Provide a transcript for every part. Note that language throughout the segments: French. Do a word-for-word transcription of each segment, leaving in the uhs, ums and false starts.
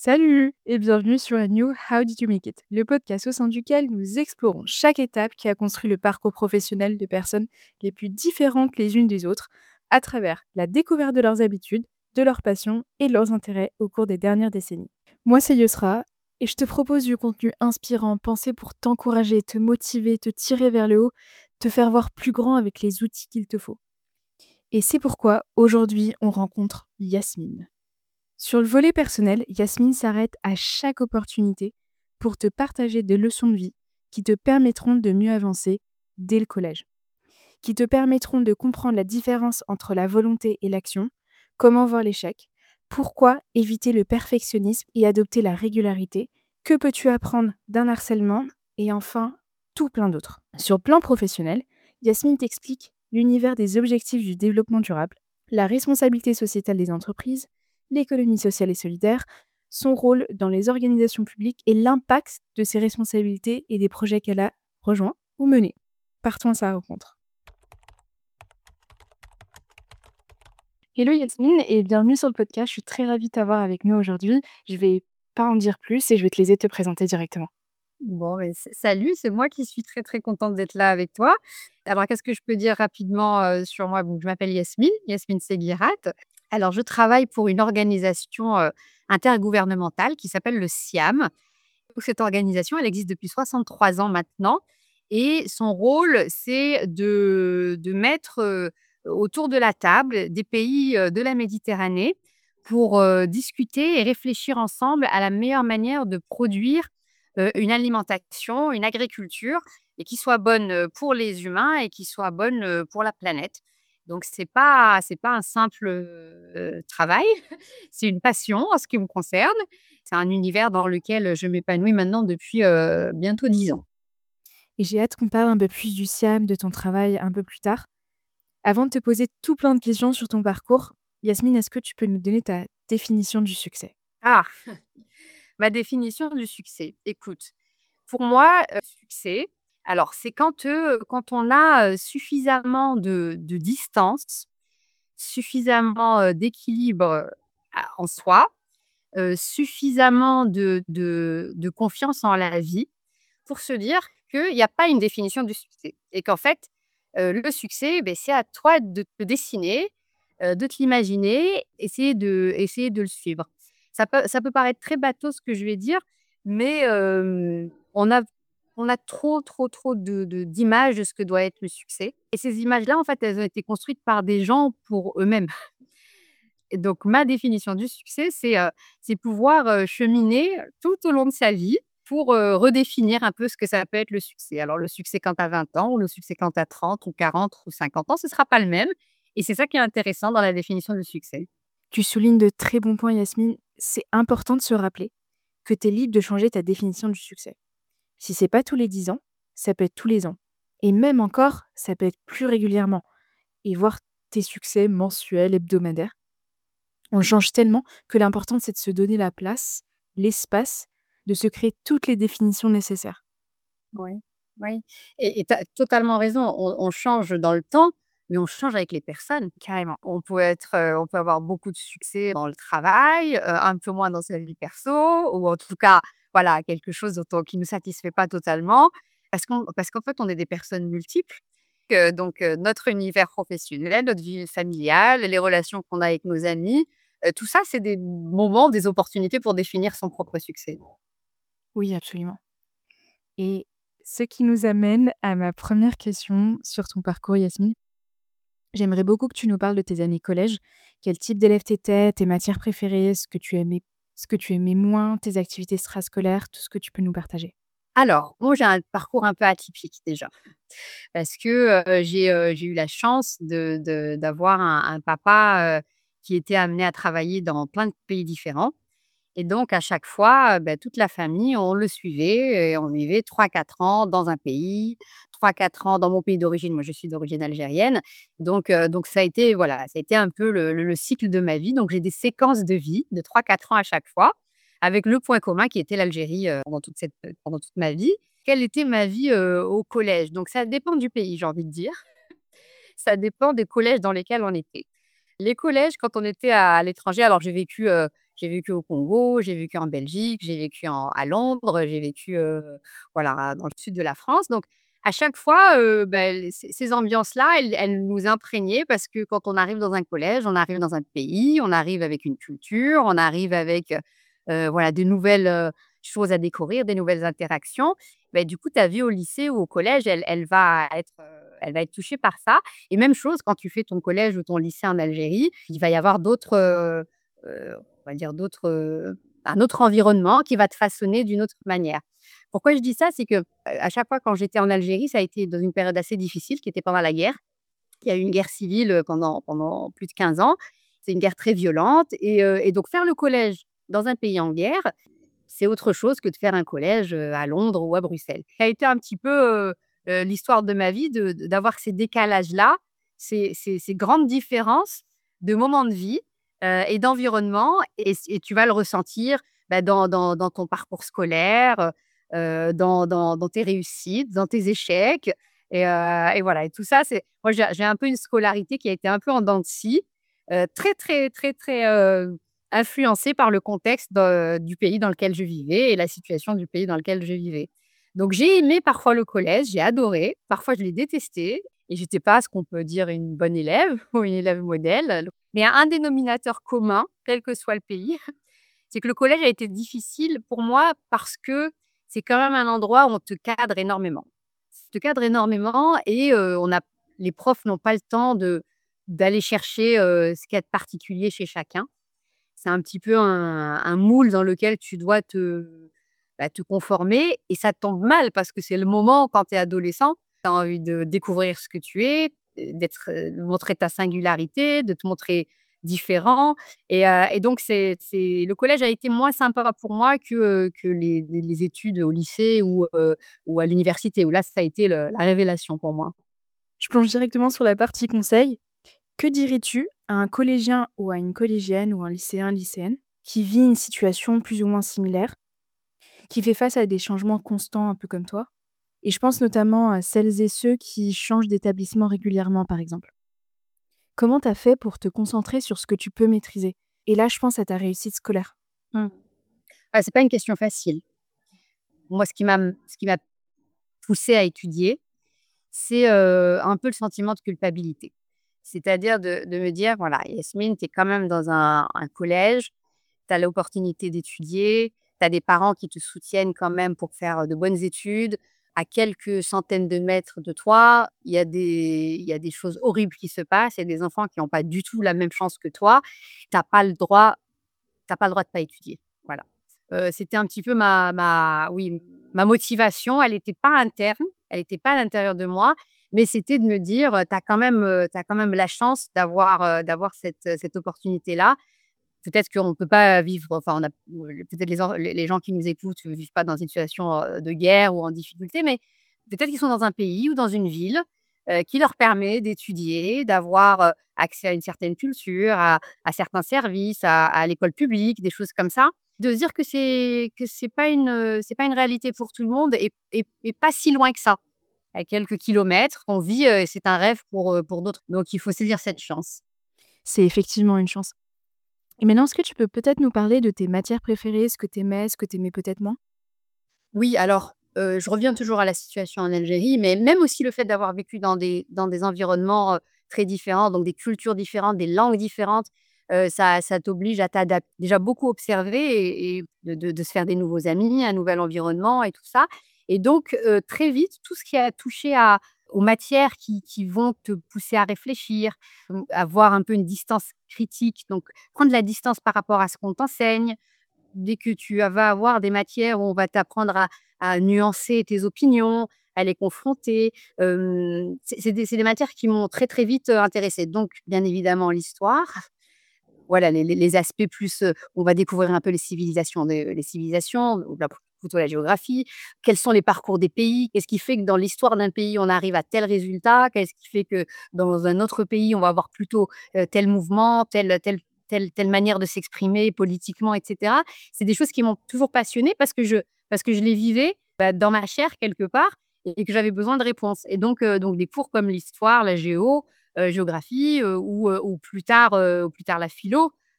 Salut et bienvenue sur A New How Did You Make It, le podcast au sein duquel nous explorons chaque étape qui a construit le parcours professionnel de personnes les plus différentes les unes des autres à travers la découverte de leurs habitudes, de leurs passions et de leurs intérêts au cours des dernières décennies. Moi, c'est Yusra et je te propose du contenu inspirant, pensé pour t'encourager, te motiver, te tirer vers le haut, te faire voir plus grand avec les outils qu'il te faut. Et c'est pourquoi aujourd'hui on rencontre Yasmine. Sur le volet personnel, Yasmine s'arrête à chaque opportunité pour te partager des leçons de vie qui te permettront de mieux avancer dès le collège, qui te permettront de comprendre la différence entre la volonté et l'action, comment voir l'échec, pourquoi éviter le perfectionnisme et adopter la régularité, que peux-tu apprendre d'un harcèlement et enfin tout plein d'autres. Sur le plan professionnel, Yasmine t'explique l'univers des objectifs du développement durable, la responsabilité sociétale des entreprises, l'économie sociale et solidaire, son rôle dans les organisations publiques et l'impact de ses responsabilités et des projets qu'elle a rejoints ou menés. Partons à sa rencontre. Hello Yasmine et bienvenue sur le podcast. Je suis très ravie de t'avoir avec nous aujourd'hui. Je vais pas en dire plus et je vais te laisser te présenter directement. Bon, mais s salut, c'est moi qui suis très, très contente d'être là avec toi. Alors, qu'est-ce que je peux dire rapidement, heu, sur moi? Donc, je m'appelle Yasmine, Yasmine Seguirat. Alors, je travaille pour une organisation, heu, intergouvernementale qui s'appelle le SIAM. Donc cette organisation, elle existe depuis soixante-trois ans maintenant et son rôle, c'est de de mettre, heu, autour de la table des pays, heu, de la Méditerranée pour, heu, discuter et réfléchir ensemble à la meilleure manière de produire, heu, une alimentation, une agriculture et qui soit bonne, heu, pour les humains et qui soit bonne, heu, pour la planète. Donc c'est pas c'est pas un simple, heu, travail, c'est une passion en ce qui me concerne. C'est un univers dans lequel je m'épanouis maintenant depuis, heu, bientôt dix ans. Et j'ai hâte qu'on parle un peu plus du SIAM, de ton travail un peu plus tard. Avant de te poser tout plein de questions sur ton parcours, Yasmine, est-ce que tu peux nous donner ta définition du succès? Ah! Ma définition du succès. Écoute, pour moi, heu, succès, alors c'est quand, heu, quand on a, heu, suffisamment de de distance, suffisamment, heu, d'équilibre, heu, a en soi, heu, suffisamment de de de confiance en la vie pour se dire qu'il y a pas une définition du succès et qu'en fait, heu, le succès, beh, c'est à toi de te dessiner, heu, de te l'imaginer, essayer de essayer de le suivre. Ça peut ça peut paraître très bateau ce que je vais dire, mais hem, on a on a trop, trop, trop de de d'images de ce que doit être le succès et ces images-là, en fait, elles ont été construites par des gens pour eux-mêmes. Et donc ma définition du succès, c'est, heu, c'est pouvoir, heu, cheminer tout au long de sa vie pour, heu, redéfinir un peu ce que ça peut être le succès. Alors le succès quand tu as vingt ans ou le succès quand tu as trente ou quarante ou cinquante ans, ce ne sera pas le même et c'est ça qui est intéressant dans la définition du succès. Tu soulignes de très bons points, Yasmine. C'est important de se rappeler que tu es libre de changer ta définition du succès. Si c'est pas tous les dix ans, ça peut être tous les ans. Et même encore, ça peut être plus régulièrement. Et voir tes succès mensuels, hebdomadaires. On change tellement que l'important, c'est de se donner la place, l'espace, de se créer toutes les définitions nécessaires. Oui, oui et et tu as totalement raison. On on change dans le temps, mais on change avec les personnes. Carrément. On peut être, heu, on peut avoir beaucoup de succès dans le travail, heu, un peu moins dans sa vie perso ou en tout cas, voilà, quelque chose dont on qui ne nous satisfait pas totalement parce qu'on parce qu'en fait, on est des personnes multiples, heu, donc heu, notre univers professionnel, notre vie familiale, les relations qu'on a avec nos amis, heu, tout ça, c'est des moments, des opportunités pour définir son propre succès. Oui, absolument. Et ce qui nous amène à ma première question sur ton parcours, Yasmine. J'aimerais beaucoup que tu nous parles de tes années collège. Quel type d'élève tu étais, tes matières préférées, ce que tu aimais ce que tu aimais moins, tes activités extrascolaires, tout ce que tu peux nous partager. Alors, moi, j'ai un parcours un peu atypique déjà. Parce que, heu, j'ai, heu, j'ai eu la chance de de d'avoir un un papa, heu, qui était amené à travailler dans plein de pays différents et donc à chaque fois, heu, bah, toute la famille, on le suivait et on vivait trois quatre ans dans un pays, trois quatre ans dans mon pays d'origine. Moi, je suis d'origine algérienne, donc heu, donc ça a été, voilà, ça a été un peu le le le cycle de ma vie. Donc j'ai des séquences de vie de trois quatre ans à chaque fois, avec le point commun qui était l'Algérie, heu, pendant toute cette pendant toute ma vie. Quelle était ma vie, heu, au collège? Donc ça dépend du pays, j'ai envie de dire. Ça dépend des collèges dans lesquels on était. Les collèges, quand on était à à l'étranger, alors j'ai vécu, heu, J'ai vécu au Congo, j'ai vécu en Belgique, j'ai vécu en à Londres, j'ai vécu, heu, voilà, dans le sud de la France. Donc à chaque fois, heu, bah, les ces ces ambiances-là, elles elles nous imprégnaient parce que quand on arrive dans un collège, on arrive dans un pays, on arrive avec une culture, on arrive avec, heu, voilà, de nouvelles, heu, choses à découvrir, des nouvelles interactions. Beh, du coup, ta vie au lycée ou au collège, elle elle va être, heu, elle va être touchée par ça et même chose quand tu fais ton collège ou ton lycée en Algérie, il va y avoir d'autres, heu heu, on va dire d'autres, heu, un autre environnement qui va te façonner d'une autre manière. Pourquoi je dis ça? C'est que, heu, à chaque fois quand j'étais en Algérie, ça a été dans une période assez difficile qui était pendant la guerre. Il y a eu une guerre civile, heu, pendant pendant plus de quinze ans. C'est une guerre très violente et heu et donc faire le collège dans un pays en guerre, c'est autre chose que de faire un collège, heu, à Londres ou à Bruxelles. Ça a été un petit peu, heu heu, l'histoire de ma vie de de d'avoir ces décalages-là, ces ces ces grandes différences de moments de vie, heu et d'environnement et c et tu vas le ressentir, bah, dans dans dans ton parcours scolaire, heu dans dans dans tes réussites, dans tes échecs et heu et voilà et tout ça, c'est moi, j'ai j'ai un peu une scolarité qui a été un peu en dents de scie, heu, très, très, très, très, heu, influencée par le contexte de du pays dans lequel je vivais et la situation du pays dans lequel je vivais. Donc j'ai aimé parfois le collège, j'ai adoré, parfois je l'ai détesté et j'étais pas ce qu'on peut dire une bonne élève ou une élève modèle. Mais il y a un dénominateur commun, quel que soit le pays, c'est que le collège a été difficile pour moi parce que c'est quand même un endroit où on te cadre énormément. On te cadre énormément et heu, on a les profs n'ont pas le temps de d'aller chercher, heu, ce qu'il y a de particulier chez chacun. C'est un petit peu un un moule dans lequel tu dois te, bah, te conformer et ça tombe mal parce que c'est le moment quand tu es adolescent, tu as envie de découvrir ce que tu es, heu, d'être, heu, de montrer ta singularité, de te montrer différent et heu et donc c'est c'est le collège a été moins sympa pour moi que, heu, que les les les études au lycée ou, heu, ou à l'université où là, ça a été le la révélation pour moi. Je plonge directement sur la partie conseil. Que dirais-tu à un collégien ou à une collégienne ou un lycéen, lycéenne qui vit une situation plus ou moins similaire, qui fait face à des changements constants un peu comme toi? Et je pense notamment à celles et ceux qui changent d'établissement régulièrement, par exemple. Comment tu as fait pour te concentrer sur ce que tu peux maîtriser? Et là, je pense à ta réussite scolaire. Mmh. Ah, c'est pas une question facile. Moi, ce qui m'a m ce qui m'a poussée à étudier, c'est, heu, un peu le sentiment de culpabilité. C'est-à-dire de de me dire: «Voilà, Yasmine, tu es quand même dans un un collège, tu as l'opportunité d'étudier, tu as des parents qui te soutiennent quand même pour faire de bonnes études. À quelques centaines de mètres de toi, il y a des il y a des choses horribles qui se passent. Il y a des enfants qui ont pas du tout la même chance que toi. Tu as pas le droit tu as pas le droit de pas étudier». Voilà. Heu, c'était un petit peu ma ma oui, ma motivation. Elle était pas interne, elle était pas à l'intérieur de moi, mais c'était de me dire, heu: «Tu as quand même, heu, tu as quand même la chance d'avoir, heu, d'avoir cette, heu, cette opportunité-là». Peut-être qu'on peut pas vivre enfin, on a peut-être les en les les gens qui nous écoutent ne vivent pas dans une situation, heu, de guerre ou en difficulté, mais peut-être qu'ils sont dans un pays ou dans une ville, heu, qui leur permet d'étudier, d'avoir, heu, accès à une certaine culture, à à certains services, à à l'école publique, des choses comme ça. De se dire que c'est que c'est pas une, heu, c'est pas une réalité pour tout le monde et et et pas si loin que ça. À quelques kilomètres, on vit, heu, et c'est un rêve pour, heu, pour d'autres. Donc il faut saisir cette chance. C'est effectivement une chance. Et maintenant, est-ce que tu peux peut-être nous parler de tes matières préférées, ce que tu aimais, ce que tu aimais peut-être moins? Oui, alors, heu, je reviens toujours à la situation en Algérie, mais même aussi le fait d'avoir vécu dans des dans des environnements, heu, très différents, donc des cultures différentes, des langues différentes, heu, ça ça t'oblige à t'adap déjà beaucoup observer et et de de de se faire des nouveaux amis, un nouvel environnement et tout ça et donc heu, très vite, tout ce qui a touché à aux matières qui qui vont te pousser à réfléchir, mmh, avoir un peu une distance critique, donc prendre la distance par rapport à ce qu'on t'enseigne, dès que tu a vas avoir des matières où on va t'apprendre à à nuancer tes opinions, à les confronter, hem, c'est c'est des c'est des matières qui m'ont très, très vite, heu, intéressée. Donc bien évidemment l'histoire, voilà les les les aspects plus, heu, on va découvrir un peu les civilisations des les civilisations ou la plutôt la géographie. Quels sont les parcours des pays? Qu'est-ce qui fait que dans l'histoire d'un pays, on arrive à tel résultat? Qu'est-ce qui fait que dans un autre pays, on va avoir plutôt, heu, tel mouvement, telle telle telle telle manière de s'exprimer politiquement et cetera? C'est des choses qui m'ont toujours passionnée parce que je parce que je les vivais, bah, dans ma chair quelque part et que j'avais besoin de réponses et donc heu, donc des cours comme l'histoire, la géo, heu, géographie, heu, ou heu, ou plus tard, heu, ou plus tard la philo,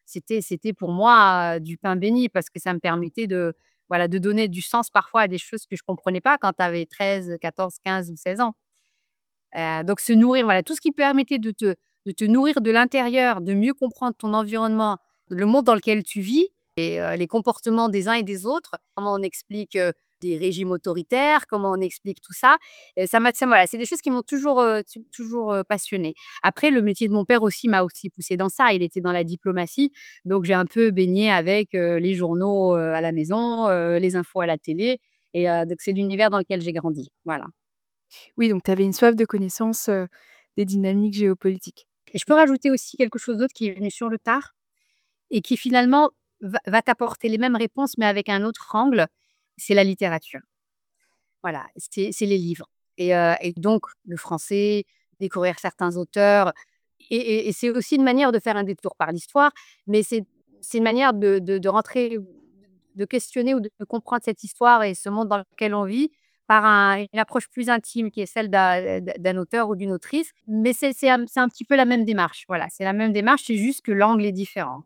c'était c'était pour moi, heu, du pain béni parce que ça me permettait de, voilà, de donner du sens parfois à des choses que je comprenais pas quand tu avais treize, quatorze, quinze ou seize ans. Heu, donc se nourrir, voilà, tout ce qui permettait de te de te nourrir de l'intérieur, de mieux comprendre ton environnement, le monde dans lequel tu vis et heu, les comportements des uns et des autres. Comment on explique, heu, des régimes autoritaires, comment on explique tout ça. Et ça m'a ça voilà, c'est des choses qui m'ont toujours, heu, tu toujours, heu, passionnée. Après le métier de mon père aussi m'a aussi poussée dans ça. Il était dans la diplomatie, donc j'ai un peu baigné avec, heu, les journaux, heu, à la maison, heu, les infos à la télé et heu, donc c'est l'univers dans lequel j'ai grandi. Voilà. Oui, donc tu avais une soif de connaissance, heu, des dynamiques géopolitiques. Et je peux rajouter aussi quelque chose d'autre qui est venu sur le tard et qui finalement va va t'apporter les mêmes réponses, mais avec un autre angle, c'est la littérature. Voilà, c'est c'est les livres et heu et donc le français, découvrir certains auteurs et et et c'est aussi une manière de faire un détour par l'histoire, mais c'est c'est une manière de de de rentrer, de questionner ou de comprendre cette histoire et ce monde dans lequel on vit par un une approche plus intime qui est celle d'un d'un auteur ou d'une autrice, mais c'est c'est un c'est un petit peu la même démarche. Voilà, c'est la même démarche, c'est juste que l'angle est différent.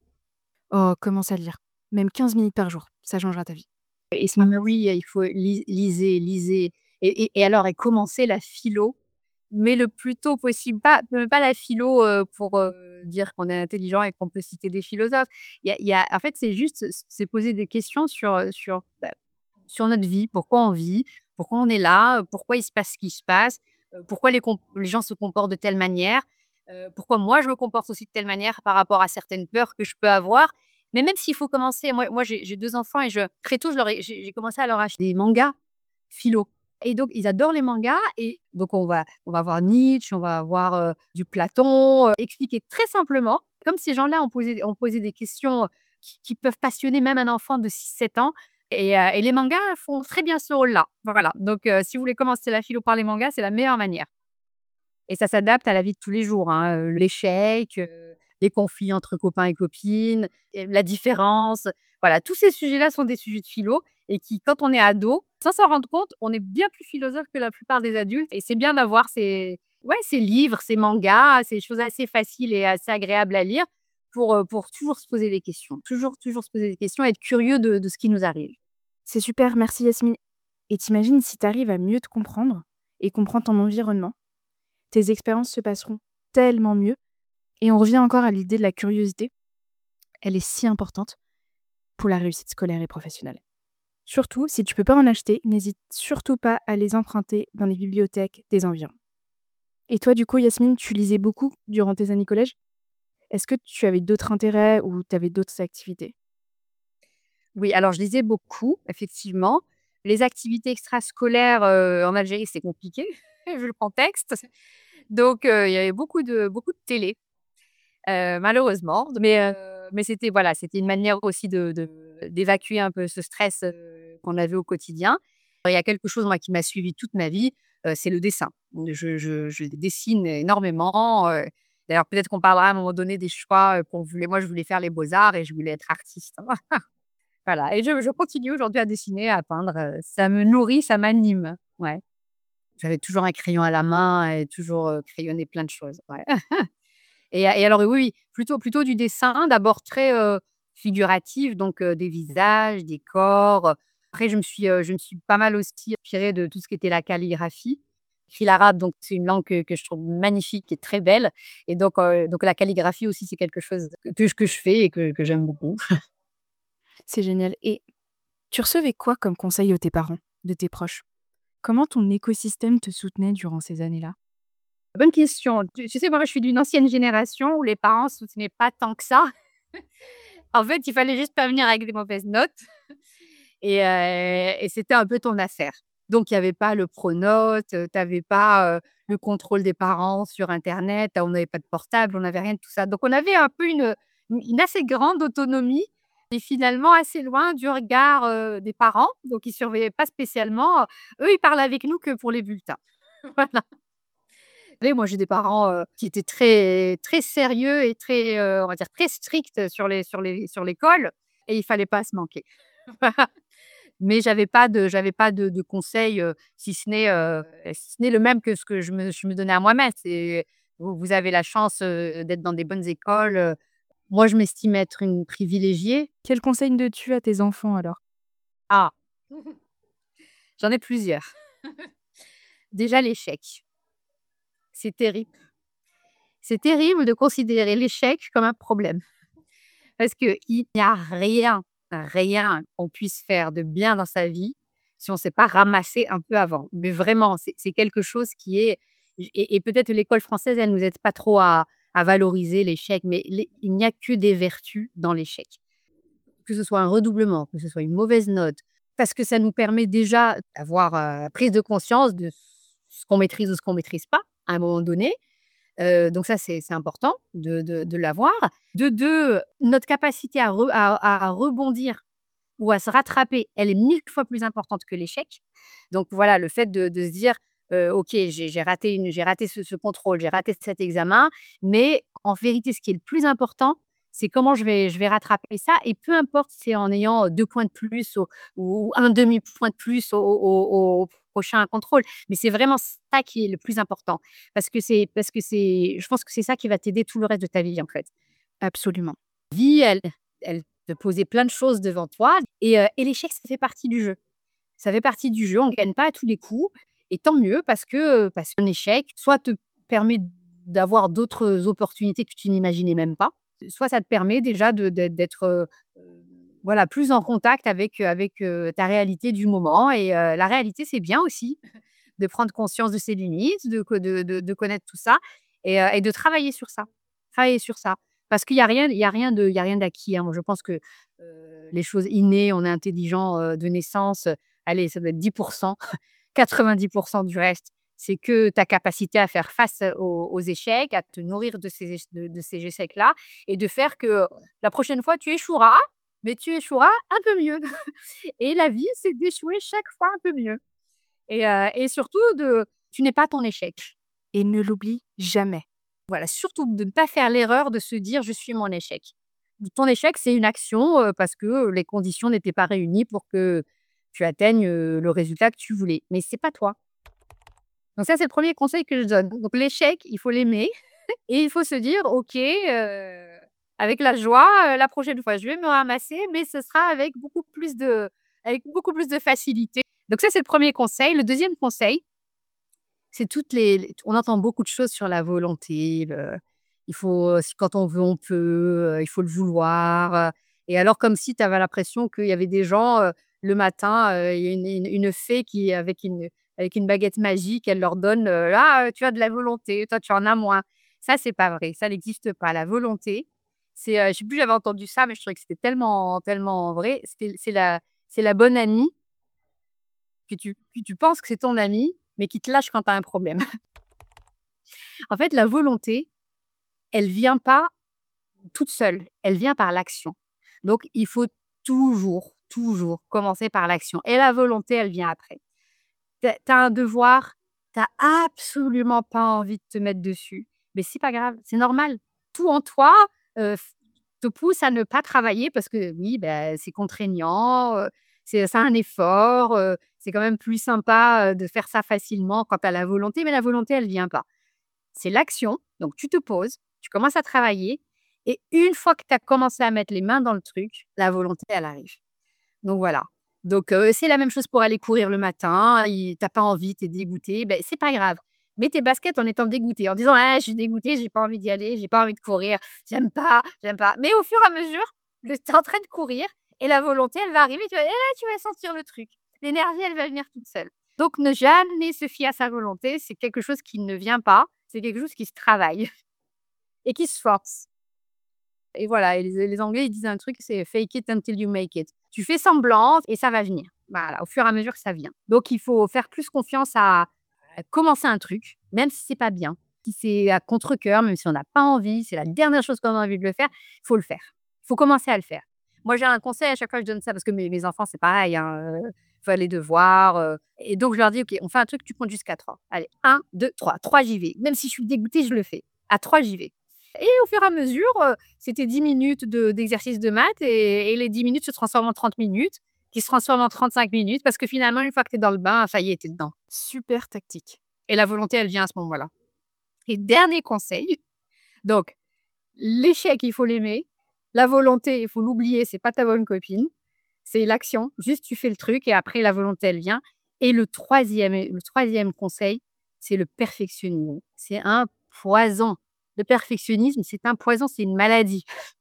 Oh, commence à lire, même quinze minutes par jour, ça changera ta vie. Et Ah sinon mais oui, il faut li lisez, lisez et et et alors et commencez la philo, mais le plus tôt possible. Pas même pas la philo, heu, pour, heu, dire qu'on est intelligent et qu'on peut citer des philosophes. Il y a il y a en fait, c'est juste s se poser des questions sur, heu, sur, bah, sur notre vie. Pourquoi on vit? Pourquoi on est là? Heu, pourquoi il se passe ce qui se passe? Heu, pourquoi les comp les gens se comportent de telle manière? Heu, pourquoi moi je me comporte aussi de telle manière par rapport à certaines peurs que je peux avoir? Mais même s'il faut commencer moi moi j'ai j'ai deux enfants et je très tôt je leur ai j'ai j'ai commencé à leur acheter des mangas philo et donc ils adorent les mangas et donc on va on va voir Nietzsche, on va voir, heu, du Platon, heu, expliquer très simplement, comme ces gens-là ont posé ont posé des questions qui qui peuvent passionner même un enfant de six sept ans et heu et les mangas font très bien ce rôle-là. Voilà, donc heu, si vous voulez commencer la philo par les mangas, c'est la meilleure manière. Et ça s'adapte à la vie de tous les jours, hein, heu, l'échec, heu, les conflits entre copains et copines, et la différence. Voilà, tous ces sujets-là sont des sujets de philo et qui, quand on est ado, sans s'en rendre compte, on est bien plus philosophe que la plupart des adultes et c'est bien d'avoir ces ouais, ces livres, ces mangas, ces choses assez faciles et assez agréables à lire pour, heu, pour toujours se poser des questions. Toujours, toujours se poser des questions et être curieux de de ce qui nous arrive. c'est super, merci Yasmine. Et t'imagines si tu arrives à mieux te comprendre et comprendre ton environnement, tes expériences se passeront tellement mieux. Et on revient encore à l'idée de la curiosité. Elle est si importante pour la réussite scolaire et professionnelle. Surtout, si tu peux pas en acheter, n'hésite surtout pas à les emprunter dans les bibliothèques des environs. Et toi, du coup, Yasmine, tu lisais beaucoup durant tes années collège? Est-ce que tu avais d'autres intérêts ou tu avais d'autres activités? Oui, alors je lisais beaucoup, effectivement. Les activités extrascolaires, heu, en Algérie, c'est compliqué, vu le contexte. Donc heu, il y avait beaucoup de beaucoup de télé, heu, malheureusement. Mais heu, mais c'était voilà, c'était une manière aussi de de d'évacuer un peu ce stress, heu, qu'on avait au quotidien. Il y a quelque chose, moi, qui m'a suivie toute ma vie, heu, c'est le dessin. Je je je dessine énormément, heu, d'ailleurs, peut-être qu'on parlera à un moment donné des choix, heu, qu'on voulait moi, je voulais faire les beaux-arts et je voulais être artiste. Voilà et je je continue aujourd'hui à dessiner, à peindre, heu, ça me nourrit, ça m'anime. Ouais. J'avais toujours un crayon à la main et toujours, heu, crayonner plein de choses, ouais. Et et alors oui, oui, plutôt plutôt du dessin, d'abord très, heu, figuratif, donc heu, des visages, des corps, heu. Après je me suis, heu, je me suis pas mal aussi inspirée de tout ce qui était la calligraphie. J'écris l'arabe, donc c'est une langue que que je trouve magnifique et très belle et donc heu, donc la calligraphie aussi, c'est quelque chose que que je fais et que que j'aime beaucoup. C'est génial. Et tu recevais quoi comme conseil de tes parents, de tes proches? Comment ton écosystème te soutenait durant ces années-là? Bonne question. Tu tu sais, moi, je suis d'une ancienne génération où les parents soutenaient pas tant que ça. En fait, il fallait juste pas venir avec des mauvaises notes et heu et c'était un peu ton affaire. Donc il y avait pas le pronote, heu, tu avais pas, heu, le contrôle des parents sur internet, on n'avait pas de portable, on n'avait rien de tout ça. Donc on avait un peu une, une une assez grande autonomie et finalement assez loin du regard, heu, des parents. Donc ils surveillaient pas spécialement. Eux, ils parlaient avec nous que pour les bulletins. Voilà. Savez, moi, j'ai des parents, heu, qui étaient très très sérieux et très, heu, on va dire très stricts sur les sur les sur l'école et il fallait pas se manquer. Voilà. Mais j'avais pas de j'avais pas de de conseils, heu, si ce n'est, heu, si ce n'est le même que ce que je me je me donnais à moi-même. C'est vous vous avez la chance, heu, d'être dans des bonnes écoles, heu Moi, je m'estime être une privilégiée. Quel conseil donnes-tu à tes enfants alors? Ah! J'en ai plusieurs. Déjà l'échec. C'est terrible. C'est terrible de considérer l'échec comme un problème. Parce qu'il n'y a rien, rien qu'on puisse faire de bien dans sa vie si on ne s'est pas ramassé un peu avant. Mais vraiment, c'est c'est quelque chose qui est et et peut-être l'école française, elle nous aide pas trop à à valoriser l'échec, mais l'é il n'y a que des vertus dans l'échec. Que ce soit un redoublement, que ce soit une mauvaise note, parce que ça nous permet déjà d'avoir, heu, prise de conscience de ce qu'on maîtrise ou ce qu'on maîtrise pas, à un moment donné. Heu, donc ça, c'est c'est important de de de l'avoir. De deux, notre capacité à re à à rebondir ou à se rattraper, elle est mille fois plus importante que l'échec. Donc voilà, le fait de de se dire, heu: «OK, j'ai j'ai raté une j'ai raté ce ce contrôle, j'ai raté cet examen, mais en vérité, ce qui est le plus important, c'est comment je vais je vais rattraper ça» et peu importe si c'est en ayant deux points de plus au ou un demi point de plus au au au prochain contrôle. Mais c'est vraiment ça qui est le plus important parce que c'est parce que c'est je pense que c'est ça qui va t'aider tout le reste de ta vie, en fait. Absolument. Vie, elle elle te posait plein de choses devant toi et heu et l'échec, ça fait partie du jeu. Ça fait partie du jeu, on ne gagne pas à tous les coups et tant mieux parce que, parce qu'un échec, soit te permet d'avoir d'autres opportunités que tu n'imaginais même pas, soit ça te permet déjà de d'être d'être, heu, voilà, plus en contact avec, avec, heu, ta réalité du moment et heu, la réalité, c'est bien aussi de prendre conscience de ses limites, de co de de de connaître tout ça et heu et de travailler sur ça. Travailler sur ça. Parce qu'il y a rien il y a rien de il y a rien d'acquis, hein. Moi, je pense que, heu, les choses innées, on est intelligent, heu, de naissance, heu, allez, ça doit être dix pour cent. quatre-vingt-dix pour cent du reste, c'est que ta capacité à faire face aux aux échecs, à te nourrir de ces éch de de ces échecs-là et de faire que la prochaine fois, tu échoueras, mais tu échoueras un peu mieux et la vie, c'est d'échouer chaque fois un peu mieux. Et heu et surtout de tu n'es pas ton échec. Et ne l'oublie jamais. Voilà, surtout de ne pas faire l'erreur de se dire: «Je suis mon échec». Ton échec, c'est une action, heu, parce que, les conditions n'étaient pas réunies pour que tu atteignes, heu, le résultat que tu voulais, mais c'est pas toi. Donc ça, c'est le premier conseil que je donne. Donc l'échec, il faut l'aimer et il faut se dire: «OK, heu, avec la joie, heu, la prochaine fois, je vais me ramasser, mais ce sera avec beaucoup plus de avec beaucoup plus de facilité». Donc ça, c'est le premier conseil. Le deuxième conseil, c'est toutes les les on entend beaucoup de choses sur la volonté, le il faut, heu, si quand on veut, on peut, heu, il faut le vouloir, heu et alors comme si tu avais l'impression qu'il y avait des gens, heu, le matin, heu, il y a une une une fée qui avec une avec une baguette magique, elle leur donne, heu: «Ah, heu, tu as de la volonté, toi tu en as moins». Ça, c'est pas vrai, ça n'existe pas. La volonté, c'est, heu, je sais plus, j'avais entendu ça, mais je trouvais que c'était tellement tellement vrai. C'était c'est la c'est la bonne amie que tu que tu penses que c'est ton amie, mais qui te lâche quand tu as un problème. En fait, la volonté, elle vient pas toute seule, elle vient par l'action. Donc il faut toujours, toujours commencer par l'action et la volonté, elle vient après. Tu as tu as un devoir, tu as absolument pas envie de te mettre dessus, mais c'est pas grave, c'est normal. Tout en toi, heu, f te pousse à ne pas travailler parce que oui, bah, c'est contraignant, heu, c'est c'est un effort, heu, c'est quand même plus sympa, heu, de faire ça facilement quand tu as la volonté, mais la volonté, elle vient pas. C'est l'action, donc tu te poses, tu commences à travailler et une fois que tu as commencé à mettre les mains dans le truc, la volonté, elle arrive. Donc voilà. Donc heu, c'est la même chose pour aller courir le matin, i tu as pas envie, tu es dégoûté, beh, c'est pas grave. Mets tes baskets en étant dégoûté, en disant: «Ah, je suis dégoûté, j'ai pas envie d'y aller, j'ai pas envie de courir, j'aime pas, j'aime pas». Mais au fur et à mesure que tu es en train de courir et la volonté, elle va arriver, tu vas et là, tu vas sentir le truc. L'énergie, elle va venir toute seule. Donc ne jamais se fier à sa volonté, c'est quelque chose qui ne vient pas, c'est quelque chose qui se travaille et qui se force. Et voilà, et les les Anglais, ils disent un truc, c'est «fake it until you make it». Tu fais semblant et ça va venir. Voilà, au fur et à mesure que ça vient. Donc il faut faire plus confiance à à commencer un truc, même si c'est pas bien, si c'est à contre-cœur, même si on n'a pas envie, c'est la dernière chose qu'on a envie de le faire, il faut le faire. Il faut commencer à le faire. Moi, j'ai un conseil à chaque fois que je donne ça parce que mes mes enfants, c'est pareil, hein, heu, faire les devoirs, heu et donc je leur dis: «OK, on fait un truc, tu comptes jusqu'à trois. Allez, un, deux, trois. trois, j'y vais. Même si je suis dégoûtée, je le fais. À trois, j'y vais». Et au fur et à mesure, heu, c'était dix minutes de d'exercice de maths et et les dix minutes se transforment en trente minutes, qui se transforment en trente-cinq minutes parce que finalement, une fois que tu es dans le bain, ça y est, tu es dedans Super tactique. et la volonté, elle vient à ce moment-là. Et dernier conseil, donc l'échec, il faut l'aimer, La volonté, il faut l'oublier, c'est pas ta bonne copine. C'est l'action, juste tu fais le truc et après la volonté, elle vient. Et le troisième et le troisième conseil, c'est le perfectionnisme. C'est un poison. Le perfectionnisme, c'est un poison, c'est une maladie.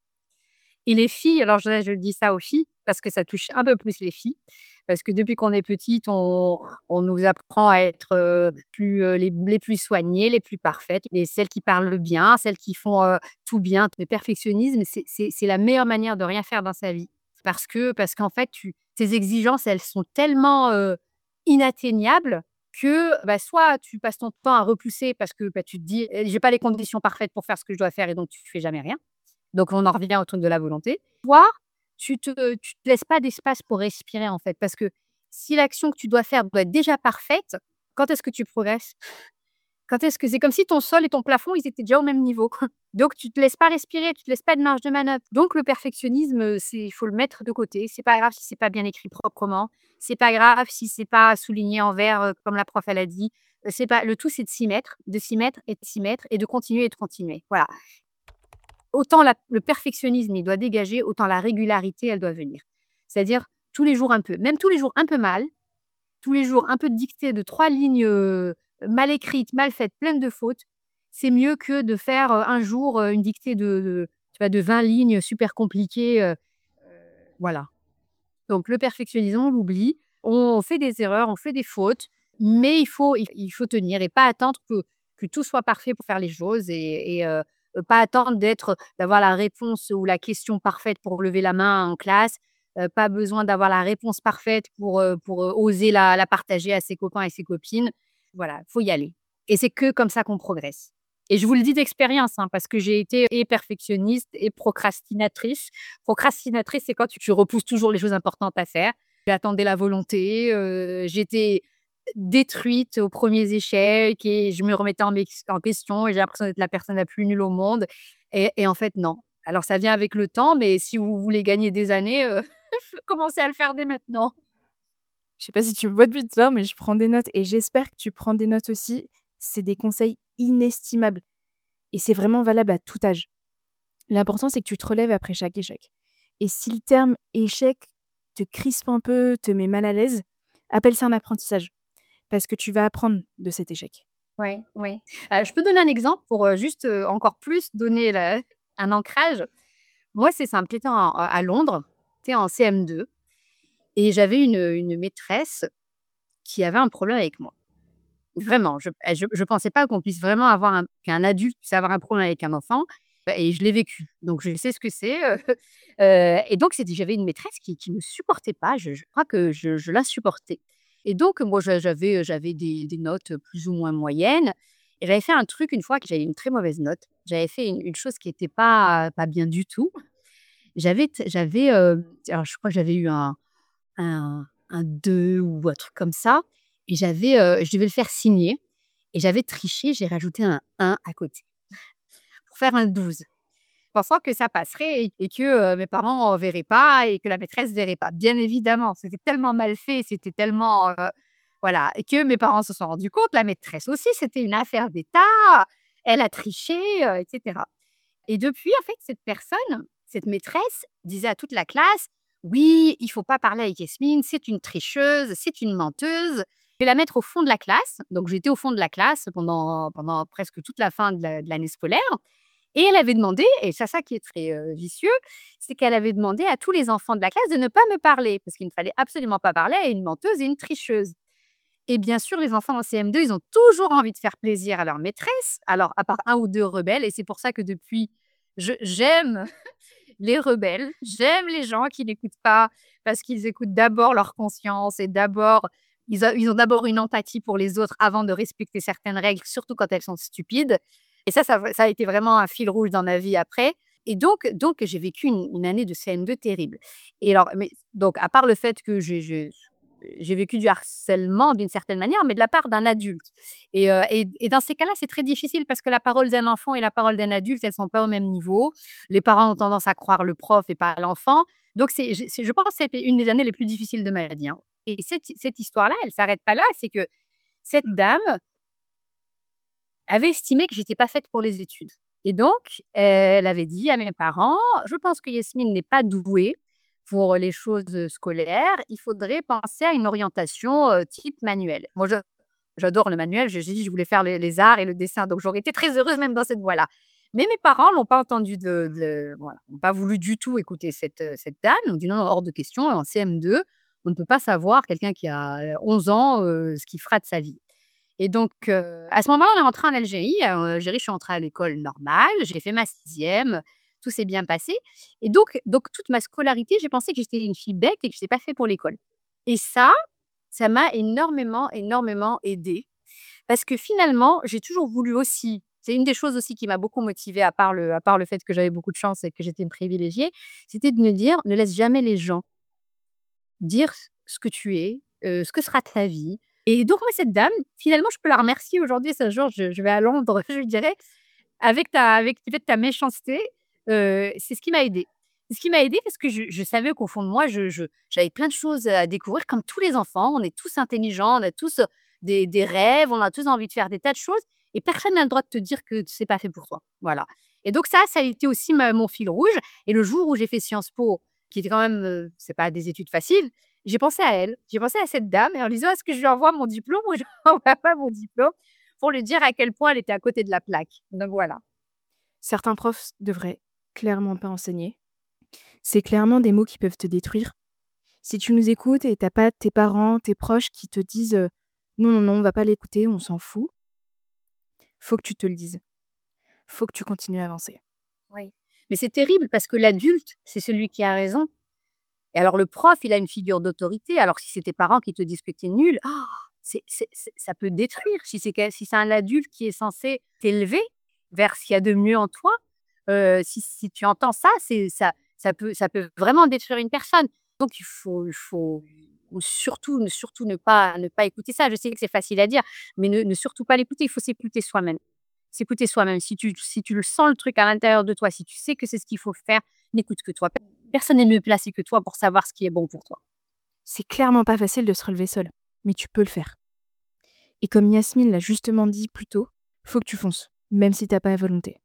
Et les filles, alors je je dis ça aux filles parce que ça touche un peu plus les filles, parce que depuis qu'on est petite, on on nous apprend à être, heu, plus, heu, les les plus soignées, les plus parfaites, et celles qui parlent bien, celles qui font, heu, tout bien. Le perfectionnisme, c'est c'est c'est la meilleure manière de rien faire dans sa vie. Parce que parce qu'en fait, tu tes exigences, elles sont tellement, heu, inatteignables que, bah, soit tu passes ton temps à repousser parce que, bah, tu te dis: «Eh, j'ai pas les conditions parfaites pour faire ce que je dois faire» et donc tu fais jamais rien. Donc on en revient au truc de la volonté. Soit tu te tu te laisses pas d'espace pour respirer, en fait, parce que si l'action que tu dois faire doit être déjà parfaite, quand est-ce que tu progresses? Quand est-ce que c'est comme si ton sol et ton plafond, ils étaient déjà au même niveau. Donc tu te laisses pas respirer, tu te laisses pas de marge de manœuvre. Donc le perfectionnisme, heu, c'est il faut le mettre de côté. C'est pas grave si c'est pas bien écrit proprement. C'est pas grave si c'est pas souligné en vert, heu, comme la prof elle a dit. Heu, c'est pas le tout, c'est de s'y mettre, de s'y mettre et de s'y mettre et de continuer et de continuer. Voilà. Autant la le perfectionnisme, il doit dégager, autant la régularité, elle doit venir. C'est-à-dire tous les jours un peu, même tous les jours un peu mal, tous les jours un peu de dictée de trois lignes, heu, mal écrites, mal faites, pleines de fautes. C'est mieux que de faire, heu, un jour, heu, une dictée de de tu vois, de vingt lignes super compliquées, heu, voilà. Donc le perfectionnisme, on l'oublie. On fait des erreurs, on fait des fautes, mais il faut il il faut tenir et pas attendre que que tout soit parfait pour faire les choses et et heu, pas attendre d'être d'avoir la réponse ou la question parfaite pour lever la main en classe. Heu, pas besoin d'avoir la réponse parfaite pour, heu, pour, heu, oser la la partager à ses copains et ses copines. Voilà, faut y aller et c'est que comme ça qu'on progresse et je vous le dis d'expérience, hein, parce que j'ai été et perfectionniste et procrastinatrice. Procrastinatrice, c'est quand tu tu repousses toujours les choses importantes à faire. J'attendais la volonté, heu, j'étais détruite aux premiers échecs et je me remettais en mex en question et j'ai l'impression d'être la personne la plus nulle au monde et et en fait, non. Alors ça vient avec le temps, mais si vous voulez gagner des années, heu, commencez à le faire dès maintenant. Je sais pas si tu me vois depuis tout à l'heure, mais je prends des notes et j'espère que tu prends des notes aussi. C'est des conseils inestimables et c'est vraiment valable à tout âge. L'important, c'est que tu te relèves après chaque échec et si le terme échec te crispe un peu, te met mal à l'aise, appelle ça un apprentissage parce que tu vas apprendre de cet échec. Ouais, ouais. Heu, je peux donner un exemple pour, heu, juste, heu, encore plus donner la un ancrage. Moi, c'est simple, j'étais en à Londres, j'étais en C M deux et j'avais une, une maîtresse qui avait un problème avec moi. Vraiment, je eh, je je pensais pas qu'on puisse vraiment avoir un qu'un adulte puisse avoir un problème avec un enfant, bah et je l'ai vécu. Donc je sais ce que c'est, heu heu et donc c'était j'avais une maîtresse qui qui me supportait pas, je je crois que je je la supportais et donc moi j'a j'avais, heu, j'avais des des notes, plus ou moins moyennes et j'avais fait un truc une fois que j'avais une très mauvaise note. J'avais fait une une chose qui était pas pas bien du tout. J'avais t j'avais, heu, alors je crois que j'avais eu un un un deux ou un truc comme ça et j'avais, heu, je devais le faire signer et j'avais triché, j'ai rajouté un un à côté pour faire un douze, pensant que ça passerait et et que, heu, mes parents, heu, verraient pas et que la maîtresse verrait pas. Bien évidemment, c'était tellement mal fait, c'était tellement, heu, voilà et que mes parents se sont rendus compte, la maîtresse aussi, c'était une affaire d'État, elle a triché, heu et cetera. Et depuis, en fait, cette personne, cette maîtresse disait à toute la classe: «Oui, il faut pas parler avec Yasmine, c'est une tricheuse, c'est une menteuse». Je vais la mettre au fond de la classe. Donc j'étais au fond de la classe pendant pendant presque toute la fin de la de l'année scolaire et elle avait demandé et c'est ça qui est très, heu, vicieux, c'est qu'elle avait demandé à tous les enfants de la classe de ne pas me parler parce qu'il ne fallait absolument pas parler à une menteuse et une tricheuse. Et bien sûr, les enfants en C M deux, ils ont toujours envie de faire plaisir à leur maîtresse, alors à part un ou deux rebelles et c'est pour ça que depuis, je j'aime les rebelles, j'aime les gens qui n'écoutent pas parce qu'ils écoutent d'abord leur conscience et d'abord ils a ils ont d'abord une empathie pour les autres avant de respecter certaines règles, surtout quand elles sont stupides et ça, ça ça a été vraiment un fil rouge dans ma vie après et donc donc j'ai vécu une une année de C M deux terrible et alors mais donc à part le fait que j'ai j'ai j'ai vécu du harcèlement d'une certaine manière, mais de la part d'un adulte et heu et et dans ces cas-là, c'est très difficile parce que la parole d'un enfant et la parole d'un adulte, elles sont pas au même niveau. Les parents ont tendance à croire le prof et pas l'enfant. Donc c'est je c'est je pense que c'était une des années les plus difficiles de ma vie, hein et cette cette histoire-là, elle s'arrête pas là, c'est que cette dame avait estimé que j'étais pas faite pour les études Et donc, elle avait dit à mes parents: «Je pense que Yasmine n'est pas douée pour les choses, heu, scolaires. Il faudrait penser à une orientation, heu, type manuel». Moi, je j'adore le manuel. Je j'ai dit: «Je voulais faire les les arts et le dessin», donc j'aurais été très heureuse même dans cette voie-là. Mais mes parents l'ont pas entendu de de voilà, n'ont pas voulu du tout écouter cette, heu, cette dame. Ils ont dit: «Non, non, hors de question, en C M deux, on ne peut pas savoir quelqu'un qui a, heu, onze ans, heu, ce qu'il fera de sa vie». Et donc, heu, à ce moment-là, on est rentré en Algérie. En Algérie, je suis rentrée à l'école normale, j'ai fait ma sixième, tout s'est bien passé et donc donc toute ma scolarité, j'ai pensé que j'étais une fille bête et que j'étais pas fait pour l'école et ça, ça m'a énormément, énormément aidée parce que finalement, j'ai toujours voulu aussi c'est une des choses aussi qui m'a beaucoup motivée à part le à part le fait que j'avais beaucoup de chance et que j'étais une privilégiée, c'était de me dire: «Ne laisse jamais les gens dire ce que tu es, heu, ce que sera ta vie». Et donc moi, cette dame, finalement, je peux la remercier aujourd'hui. Si un jour je je vais à Londres, je lui dirai: «Avec ta avec peut-être ta méchanceté, heu, c'est ce qui m'a aidée». C'est ce qui m'a aidée parce que je je savais qu'au fond de moi, je je j'avais plein de choses à découvrir comme tous les enfants. On est tous intelligents, on a tous, heu, des des rêves, on a tous envie de faire des tas de choses et personne n'a le droit de te dire que c'est pas fait pour toi. Voilà et donc ça, ça a été aussi ma mon fil rouge et le jour où j'ai fait Sciences Po, qui était quand même, heu, c'est pas des études faciles, j'ai pensé à elle. J'ai pensé à cette dame et en lui disant: «Est-ce que je lui envoie mon diplôme ou je lui envoie pas mon diplôme?» pour lui dire à quel point elle était à côté de la plaque. Donc voilà. Certains profs devraient clairement pas enseigner. C'est clairement des mots qui peuvent te détruire. Si tu nous écoutes et tu pas tes parents, tes proches qui te disent, heu: «Non, non, non, on va pas l'écouter, on s'en fout», faut que tu te le dises. Faut que tu continues à avancer. Oui. Mais c'est terrible parce que l'adulte, c'est celui qui a raison et alors le prof, il a une figure d'autorité. Alors si c'est tes parents qui te disent que tu es nul, ah, c'est c'est c'est ça peut détruire. Si c'est quel si c'est un adulte qui est censé t'élever vers ce qu'il y a de mieux en toi, heu, si si tu entends ça, c'est ça ça peut ça peut vraiment détruire une personne. Donc il faut il faut ou surtout ne surtout ne pas ne pas écouter ça. Je sais que c'est facile à dire, mais ne ne surtout pas l'écouter. Il faut s'écouter soi-même. S'écouter soi-même. Si tu si tu le sens le truc à l'intérieur de toi, si tu sais que c'est ce qu'il faut faire, n'écoute que toi. Personne n'est mieux placé que toi pour savoir ce qui est bon pour toi. C'est clairement pas facile de se relever seul, mais tu peux le faire. Et comme Yasmine l'a justement dit plus tôt, faut que tu fonces, même si tu pas la volonté.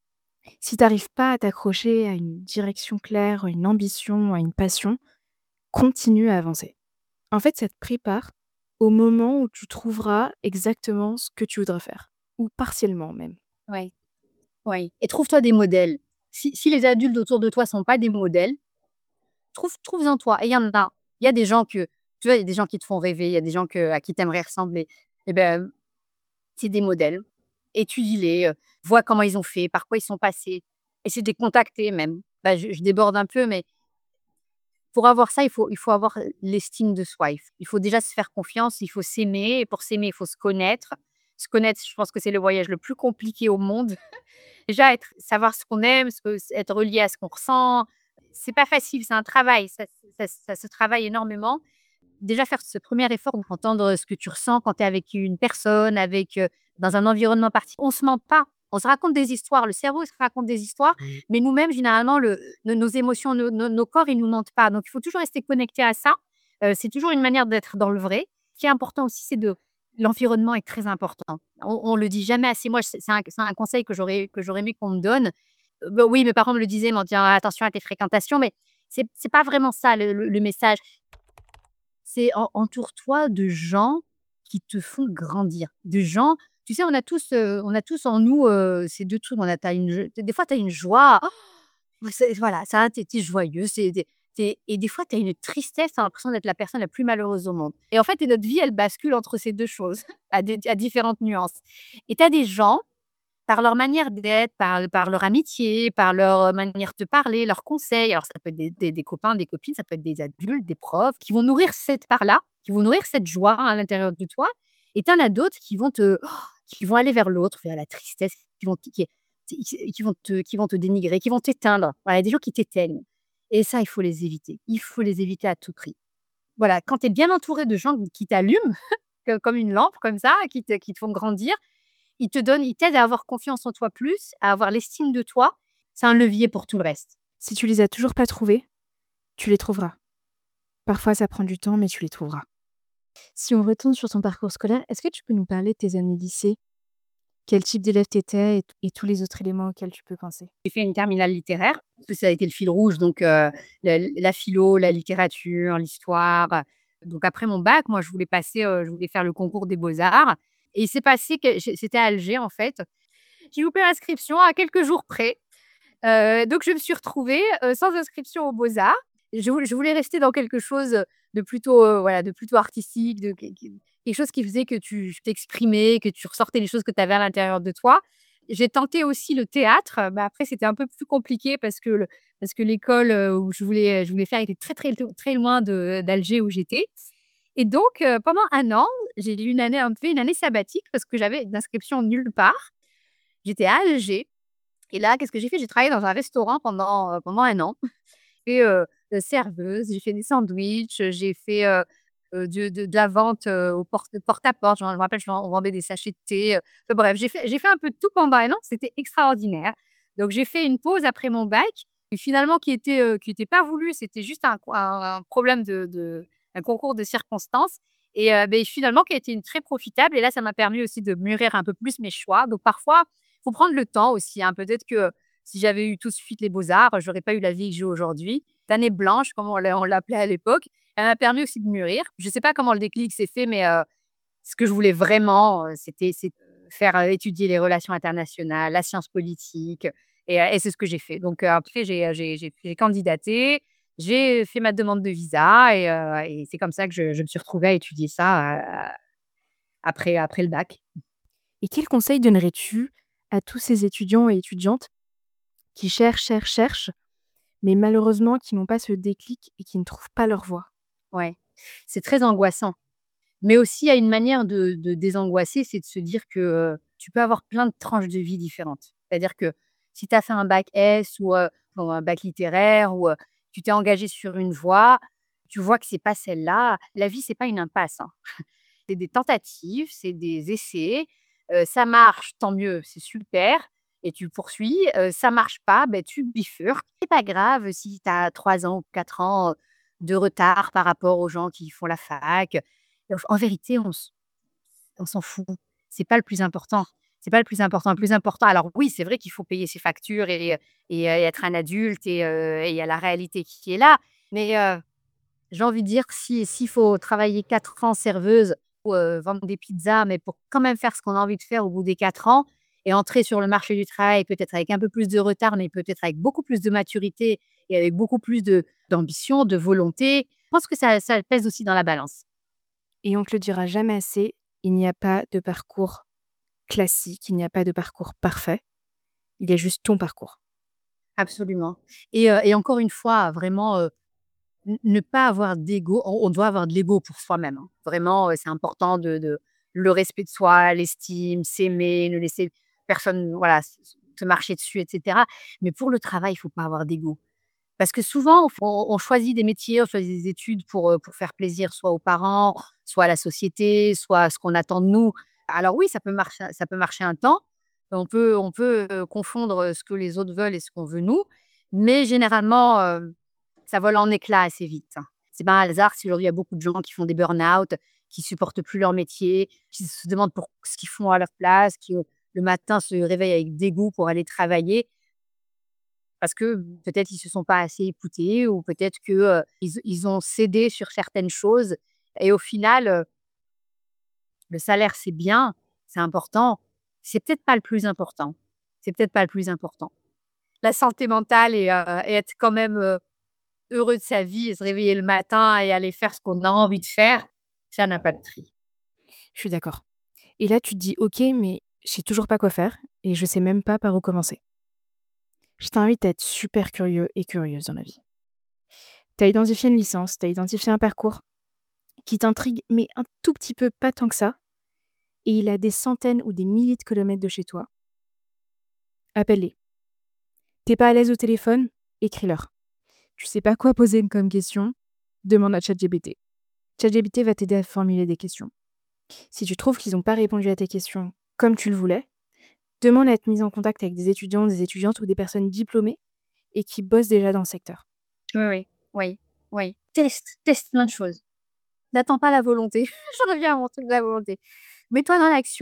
Si tu arrives pas à t'accrocher à une direction claire, à une ambition, à une passion, continue à avancer. En fait, ça te prépare au moment où tu trouveras exactement ce que tu voudrais faire, ou partiellement même. Oui, oui et trouve-toi des modèles. Si si les adultes autour de toi sont pas des modèles, trouve trouve-en toi et il y en a. Il y a des gens que tu vois, il y a des gens qui te font rêver, il y a des gens que à qui tu aimerais ressembler et ben, c'est des modèles. Étudie-les, heu, vois comment ils ont fait, par quoi ils sont passés. Essaie de les contacter même. Bah, je je déborde un peu, mais pour avoir ça, il faut il faut avoir, heu, l'estime de soi. Il f il faut déjà se faire confiance, il faut s'aimer et pour s'aimer, il faut se connaître. Se connaître, je pense que c'est le voyage le plus compliqué au monde. Déjà être savoir ce qu'on aime, ce que être relié à ce qu'on ressent, c'est pas facile, c'est un travail, ça ça ça se travaille énormément. Déjà faire ce premier effort pour entendre ce que tu ressens quand tu es avec une personne, avec, heu, dans un environnement parti on se ment pas, on se raconte des histoires, le cerveau il se raconte des histoires, mmh, mais nous-mêmes généralement le nos nos émotions, nos nos nos corps, ils nous mentent pas, donc il faut toujours rester connecté à ça. Heu, c'est toujours une manière d'être dans le vrai. Ce qui est important aussi, c'est de l'environnement est très important. On on le dit jamais assez. Moi, c'est c'est un c'est un conseil que j'aurais que j'aurais aimé qu'on me donne. Heu, bah, oui, mes parents me le disaient, m'en disant: «Attention à tes fréquentations», mais c'est c'est pas vraiment ça le le le message. C'est en entoure-toi de gens qui te font grandir, de gens tu sais, on a tous, heu, on a tous en nous, heu, ces deux trucs. On a tu as une des fois, tu as une joie, oh, c'est voilà, ça, tu es joyeux, c'est des tu et des fois, tu as une tristesse, tu as l'impression d'être la personne la plus malheureuse au monde et en fait et notre vie, elle bascule entre ces deux choses à des à différentes nuances et tu as des gens par leur manière d'être, par par leur amitié, par leur, heu, manière de parler, leurs conseils. Alors ça peut être des des des copains, des copines, ça peut être des adultes, des profs qui vont nourrir cette part-là, qui vont nourrir cette joie à l'intérieur de toi et tu en as d'autres qui vont te oh, qui vont aller vers l'autre, vers la tristesse, qui vont qui qui qui vont te qui vont te dénigrer, qui vont t'éteindre. Voilà, il y a des gens qui t'éteignent et ça, il faut les éviter. Il faut les éviter à tout prix. Voilà, quand tu es bien entouré de gens qui t'allument, que comme une lampe comme ça, qui te qui te font grandir, ils te donnent ils t'aident à avoir confiance en toi plus, à avoir l'estime de toi. C'est un levier pour tout le reste. Si tu les as toujours pas trouvés, tu les trouveras. Parfois, ça prend du temps, mais tu les trouveras. Si on retourne sur ton parcours scolaire, est-ce que tu peux nous parler de tes années lycée? Quel type d'élève tu étais et t et tous les autres éléments auxquels tu peux penser? J'ai fait une terminale littéraire, parce que ça a été le fil rouge, donc heu, la la philo, la littérature, l'histoire. Donc après mon bac, moi, je voulais passer, heu, je voulais faire le concours des beaux-arts et il s'est passé que j'ai c'était à Alger, en fait. J'ai loupé l'inscription à quelques jours près, heu, donc je me suis retrouvée, heu, sans inscription aux beaux-arts. Je voulais je voulais rester dans quelque chose, de plutôt, heu, voilà, de plutôt artistique, de qu qui quelque chose qui faisait que tu t'exprimais, que tu ressortais les choses que tu avais à l'intérieur de toi. J'ai tenté aussi le théâtre, mais après c'était un peu plus compliqué parce que le parce que l'école, heu, où je voulais je voulais faire était très, très très loin de d'Alger où j'étais et donc heu, pendant un an, j'ai eu une année un peu une année sabbatique parce que j'avais d'inscription nulle part. J'étais à Alger et là, qu'est-ce que j'ai fait? J'ai travaillé dans un restaurant pendant, heu, pendant un an et heu, serveuse, j'ai fait des sandwichs, j'ai fait, heu heu, de de de la vente, heu, au porte porte-à-porte. Je me rappelle, je on vendait des sachets de thé, heu, enfin bref, j'ai fait j'ai fait un peu de tout pendant un an, c'était extraordinaire. Donc j'ai fait une pause après mon bac et finalement qui était, heu, qui était pas voulu, c'était juste un co un un problème de de un concours de circonstances et heu, beh, finalement qui a été une très profitable et là, ça m'a permis aussi de mûrir un peu plus mes choix. Donc parfois, il faut prendre le temps aussi, hein. Peut-être que si j'avais eu tout de suite les beaux-arts, j'aurais pas eu la vie que j'ai aujourd'hui. L'année blanche, comme on l'a on l'appelait à l'époque, elle m'a permis aussi de mûrir. Je sais pas comment le déclic s'est fait, mais heu, ce que je voulais vraiment, heu, c'était c'est faire, heu, étudier les relations internationales, la science politique et heu et c'est ce que j'ai fait. Donc heu, après j'ai, heu, j'ai j'ai j'ai candidaté, j'ai fait ma demande de visa et heu et c'est comme ça que je je me suis retrouvée à étudier ça, heu, après après le bac. Et quels conseils donnerais-tu à tous ces étudiants et étudiantes qui cherchent, cherchent, cherchent, mais malheureusement qui n'ont pas ce déclic et qui ne trouvent pas leur voie? Ouais, c'est très angoissant. Mais aussi, il y a une manière de de désangoisser, c'est de se dire que, heu, tu peux avoir plein de tranches de vie différentes. C'est-à-dire que si tu as fait un bac S ou, heu, ou un bac littéraire ou, heu, tu t'es engagé sur une voie, tu vois que c'est pas celle-là. La vie, c'est pas une impasse, hein. C'est des tentatives, c'est des essais. Heu, ça marche, tant mieux, c'est super et tu poursuis. Heu, ça marche pas, beh, tu bifurques. C'est pas grave si tu as trois ans ou quatre ans, heu, de retard par rapport aux gens qui font la fac. En en vérité, on s on s'en fout. C'est pas le plus important. C'est pas le plus important. Le plus important alors oui, c'est vrai qu'il faut payer ses factures et heu et heu, et être un adulte et heu et il y a la réalité qui est là. Mais heu, j'ai envie de dire que si s'il faut travailler quatre ans serveuse ou heu, vendre des pizzas, mais pour quand même faire ce qu'on a envie de faire au bout des quatre ans et entrer sur le marché du travail peut-être avec un peu plus de retard, mais peut-être avec beaucoup plus de maturité et avec beaucoup plus de d'ambition, de volonté, je pense que ça ça pèse aussi dans la balance. Et on te le dira jamais assez, il n'y a pas de parcours classique, il n'y a pas de parcours parfait, il y a juste ton parcours. Absolument et heu et encore une fois, vraiment, heu, n ne pas avoir d'ego. On on doit avoir de l'ego pour soi-même, hein. Vraiment, heu, c'est important de de le respect de soi, l'estime, s'aimer, ne laisser personne, voilà, s s te marcher dessus et cetera. Mais pour le travail, il faut pas avoir d'ego. Parce que souvent, on on choisit des métiers, on choisit des études pour, heu, pour faire plaisir soit aux parents, soit à la société, soit à ce qu'on attend de nous. Alors oui, ça peut marcher ça peut marcher un temps. On peut on peut, heu, confondre, heu, ce que les autres veulent et ce qu'on veut nous. Mais généralement, hem, ça vole en éclats assez vite, hein. C'est pas un hasard si aujourd'hui il y a beaucoup de gens qui font des burn-out, qui supportent plus leur métier, qui se demandent pour ce qu'ils font à leur place, qui, heu, le matin se réveillent avec dégoût pour aller travailler. Parce que peut-être ils se sont pas assez écoutés ou peut-être que, heu, ils ils ont cédé sur certaines choses et au final, heu le salaire, c'est bien, c'est important. C'est peut-être pas le plus important. C'est peut-être pas le plus important. La santé mentale et heu et être quand même, heu, heureux de sa vie et se réveiller le matin et aller faire ce qu'on a envie de faire, ça n'a pas de prix. Je suis d'accord. Et là, tu te dis: «OK, mais je sais toujours pas quoi faire et je sais même pas par où commencer». Je t'invite à être super curieux et curieuse dans la vie. Tu as identifié une licence, tu as identifié un parcours qui t'intrigue, mais un tout petit peu, pas tant que ça, et il a des centaines ou des milliers de kilomètres de chez toi. Appelle-les. Tu es pas à l'aise au téléphone? Écris-leur. Tu sais pas quoi poser comme question? Demande à ChatGPT. ChatGPT va t'aider à formuler des questions. Si tu trouves qu'ils ont pas répondu à tes questions comme tu le voulais, demande à être mise en contact avec des étudiants, des étudiantes ou des personnes diplômées et qui bossent déjà dans le secteur. Oui, oui, oui, oui. Teste, teste plein de choses. N'attends pas la volonté. Je reviens à mon truc de la volonté. Mets-toi dans l'action.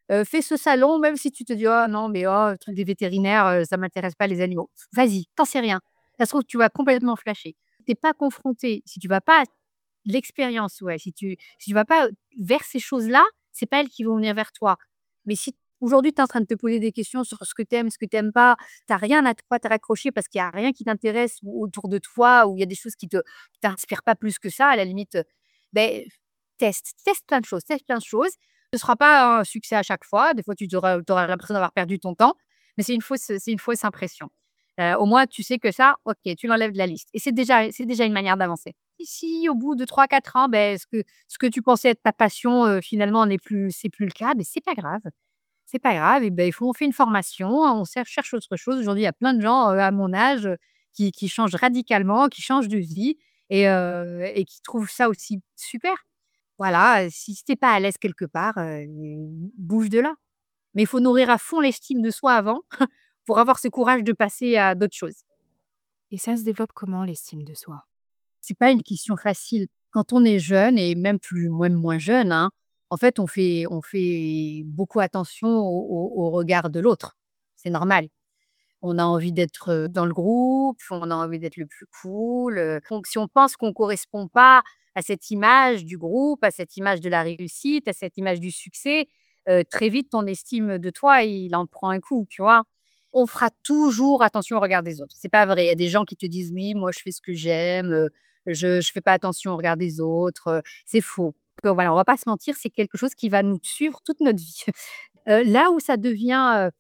Heu, fais ce salon même si tu te dis: «Oh non, mais oh, le truc des vétérinaires, heu, ça m'intéresse pas les animaux». Vas-y, tu en sais rien. Ça se trouve, tu vas complètement flasher. Tu es pas confronté, si tu vas pas l'expérience, ouais, si tu si tu vas pas vers ces choses-là, c'est pas elles qui vont venir vers toi. Mais si aujourd'hui tu es en train de te poser des questions sur ce que tu aimes, ce que tu aimes pas, tu as rien à quoi te raccrocher parce qu'il y a rien qui t'intéresse ou autour de toi ou il y a des choses qui te qui t'inspirent pas plus que ça à la limite, heu, beh, teste, teste plein de choses, teste plein de choses. Ce sera pas un succès à chaque fois. Des fois, tu auras tu auras l'impression d'avoir perdu ton temps, mais c'est une fausse c'est une fausse impression. Heu, au moins tu sais que ça, OK, tu l'enlèves de la liste et c'est déjà c'est déjà une manière d'avancer. Et si au bout de trois quatre ans, beh, ce que ce que tu pensais être ta passion, heu, finalement n'est plus c'est plus le cas, beh, c'est pas grave. C'est pas grave et ben, il faut on fait une formation, on cer cherche autre chose. Aujourd'hui, il y a plein de gens, heu, à mon âge, heu, qui qui changent radicalement, qui changent de vie et heu et qui trouvent ça aussi super. Voilà, heu, si tu es pas à l'aise quelque part, heu, bouge de là. Mais il faut nourrir à fond l'estime de soi avant pour avoir ce courage de passer à d'autres choses. Et ça se développe comment l'estime de soi? C'est pas une question facile. Quand on est jeune et même plus même moins jeune, hein, en fait, on fait on fait beaucoup attention au au au regard de l'autre. C'est normal. On a envie d'être, heu, dans le groupe, on a envie d'être le plus cool, heu, donc si on pense qu'on correspond pas à cette image du groupe, à cette image de la réussite, à cette image du succès, heu, très vite ton estime de toi, il en prend un coup, tu vois? On fera toujours attention au regard des autres. C'est pas vrai. Il y a des gens qui te disent: «Oui, moi je fais ce que j'aime, heu, je je fais pas attention au regard des autres», heu, c'est faux. Donc voilà, on va pas se mentir, c'est quelque chose qui va nous suivre toute notre vie. Heu, là où ça devient,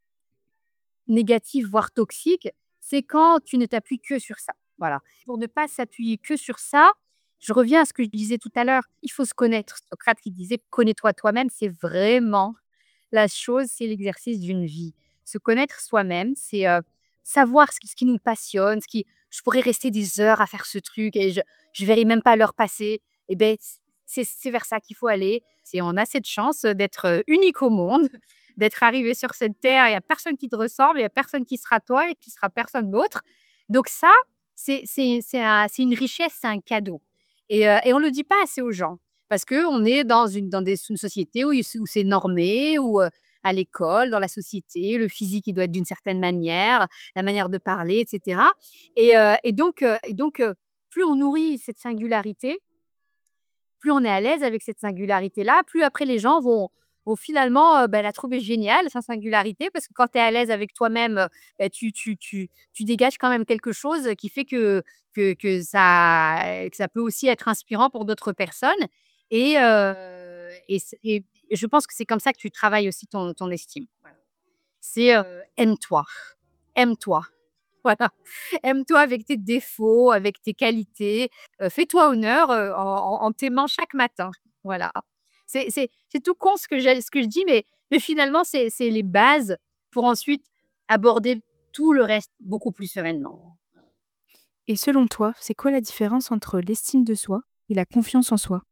négatif, voire toxique, c'est quand tu ne t'appuies que sur ça. Voilà. Pour ne pas s'appuyer que sur ça, je reviens à ce que je disais tout à l'heure, il faut se connaître. Socrate qui disait: «Connais-toi toi-même», c'est vraiment la chose, c'est l'exercice d'une vie. Se connaître soi-même, c'est, heu, savoir ce qui ce qui nous passionne, ce qui je pourrais rester des heures à faire ce truc et je je verrai même pas l'heure passer et beh, c'est c'est vers ça qu'il faut aller. C'est on a cette chance, d'être, heu, unique au monde d'être arrivé sur cette terre, il y a personne qui te ressemble, il y a personne qui sera toi et qui sera personne d'autre. Donc ça, c'est c'est c'est un c'est une richesse, c'est un cadeau et heu et on le dit pas assez aux gens parce qu'on est dans une dans des une société où il où c'est normé, où, heu, à l'école, dans la société, le physique, il doit être d'une certaine manière, la manière de parler et cetera et heu et donc heu et donc heu, plus on nourrit cette singularité, plus on est à l'aise avec cette singularité-là, plus après les gens vont vont finalement, heu, bah, la trouver géniale, sa singularité. Parce que quand tu es à l'aise avec toi-même, heu, bah, tu tu tu tu dégages quand même quelque chose qui fait que que que ça que ça peut aussi être inspirant pour d'autres personnes et heu et c et je pense que c'est comme ça que tu travailles aussi ton ton estime. Voilà. C'est, heu, aime-toi, aime-toi. Voilà. Aime-toi avec tes défauts, avec tes qualités, heu, fais-toi honneur, heu, en en en t'aimant chaque matin. Voilà. C'est c'est c'est tout con ce que j'ai ce que je dis, mais mais finalement, c'est c'est les bases pour ensuite aborder tout le reste beaucoup plus sereinement. Et selon toi, c'est quoi la différence entre l'estime de soi et la confiance en soi?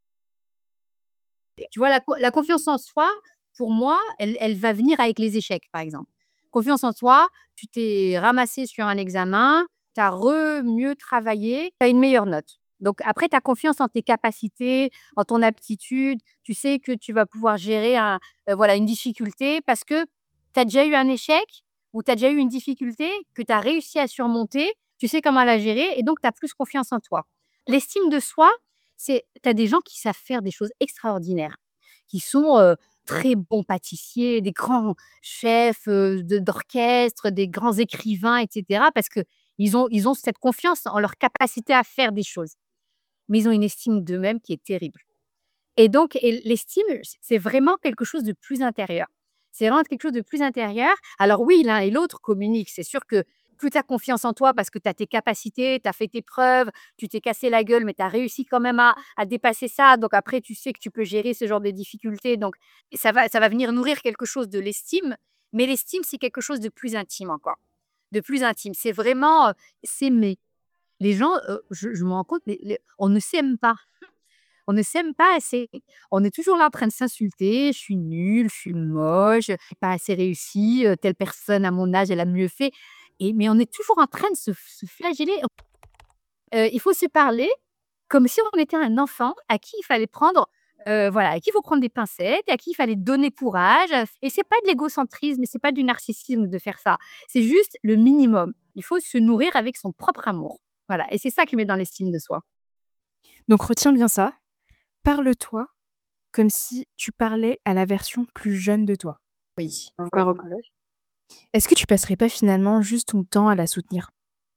Tu vois, la co la confiance en soi, pour moi, elle elle va venir avec les échecs, par exemple. Confiance en soi, tu t'es ramassé sur un examen, tu as re mieux travaillé, tu as une meilleure note. Donc après, tu as confiance en tes capacités, en ton aptitude. Tu sais que tu vas pouvoir gérer un, heu, voilà, une difficulté parce que tu as déjà eu un échec ou tu as déjà eu une difficulté que tu as réussi à surmonter. Tu sais comment la gérer et donc tu as plus confiance en toi. L'estime de soi, c'est tu as des gens qui savent faire des choses extraordinaires, qui sont, heu, très bons pâtissiers, des grands chefs, heu, de d'orchestre, des grands écrivains et cetera parce qu'ils ont ils ont cette confiance en leur capacité à faire des choses. Mais ils ont une estime d'eux-mêmes qui est terrible et donc et l'estime, c'est vraiment quelque chose de plus intérieur. C'est vraiment quelque chose de plus intérieur. Alors oui, l'un et l'autre communiquent. C'est sûr que plus tu as confiance en toi parce que tu as tes capacités, tu as fait tes preuves, tu t'es cassé la gueule, mais tu as réussi quand même à à dépasser ça. Donc après, tu sais que tu peux gérer ce genre de difficultés. Donc ça va ça va venir nourrir quelque chose de l'estime, mais l'estime, c'est quelque chose de plus intime encore, de plus intime. C'est vraiment, heu, s'aimer. Les gens, heu, je je me rends compte, les les on ne s'aime pas. On ne s'aime pas assez. On est toujours là en train de s'insulter: «Je suis nulle, je suis moche, je suis pas assez réussie, heu, telle personne à mon âge, elle a mieux fait» et mais on est toujours en train de se se flageller. Heu, il faut se parler comme si on était un enfant à qui il fallait prendre, heu, voilà, à qui il faut prendre des pincettes et à qui il fallait donner courage, heu et c'est pas de l'égocentrisme et c'est pas du narcissisme de faire ça. C'est juste le minimum. Il faut se nourrir avec son propre amour. Voilà et c'est ça qui met dans l'estime de soi. Donc retiens bien ça, parle-toi comme si tu parlais à la version plus jeune de toi. Oui, Encore oui, au collège. Est-ce que tu passerais pas finalement juste ton temps à la soutenir?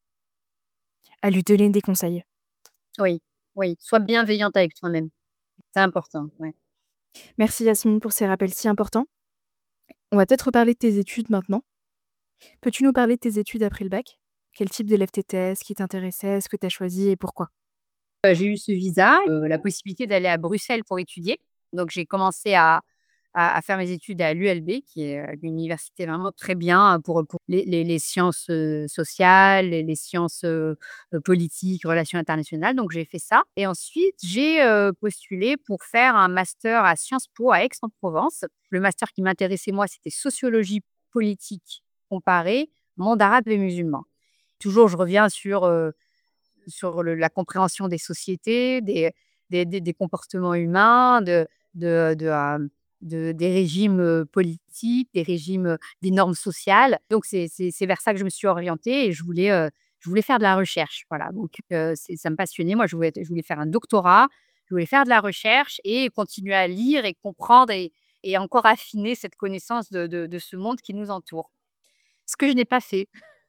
À lui donner des conseils? oui, oui. Sois bienveillante avec toi-même. C'est important, ouais. Merci Yasmine pour ces rappels si importants. On va peut-être reparler de tes études maintenant. Peux-tu nous parler de tes études après le bac? Quel type d'élève tu étais? Ce qui t'intéressait? Ce que tu as choisi et pourquoi? Heu, j'ai eu ce visa, heu, la possibilité d'aller à Bruxelles pour étudier. Donc j'ai commencé à à à faire mes études à l'U L B qui est, heu, l'université vraiment très bien, heu, pour, pour les les les sciences, heu, sociales et les sciences, heu heu, politiques, relations internationales. Donc j'ai fait ça et ensuite j'ai, heu, postulé pour faire un master à Sciences Po à Aix-en-Provence. Le master qui m'intéressait moi, c'était sociologie politique comparée, monde arabe et musulman. Toujours je reviens sur, heu sur le la compréhension des sociétés, des des des des comportements humains, de de de, hem, de des régimes, heu, politiques, des régimes, heu, des normes sociales. Donc c'est c'est c'est vers ça que je me suis orientée et je voulais, heu, je voulais faire de la recherche. Voilà, donc heu, c'est ça me passionnait. Moi, je voulais je voulais faire un doctorat, je voulais faire de la recherche et continuer à lire et comprendre et et encore affiner cette connaissance de de de ce monde qui nous entoure. Ce que je n'ai pas fait.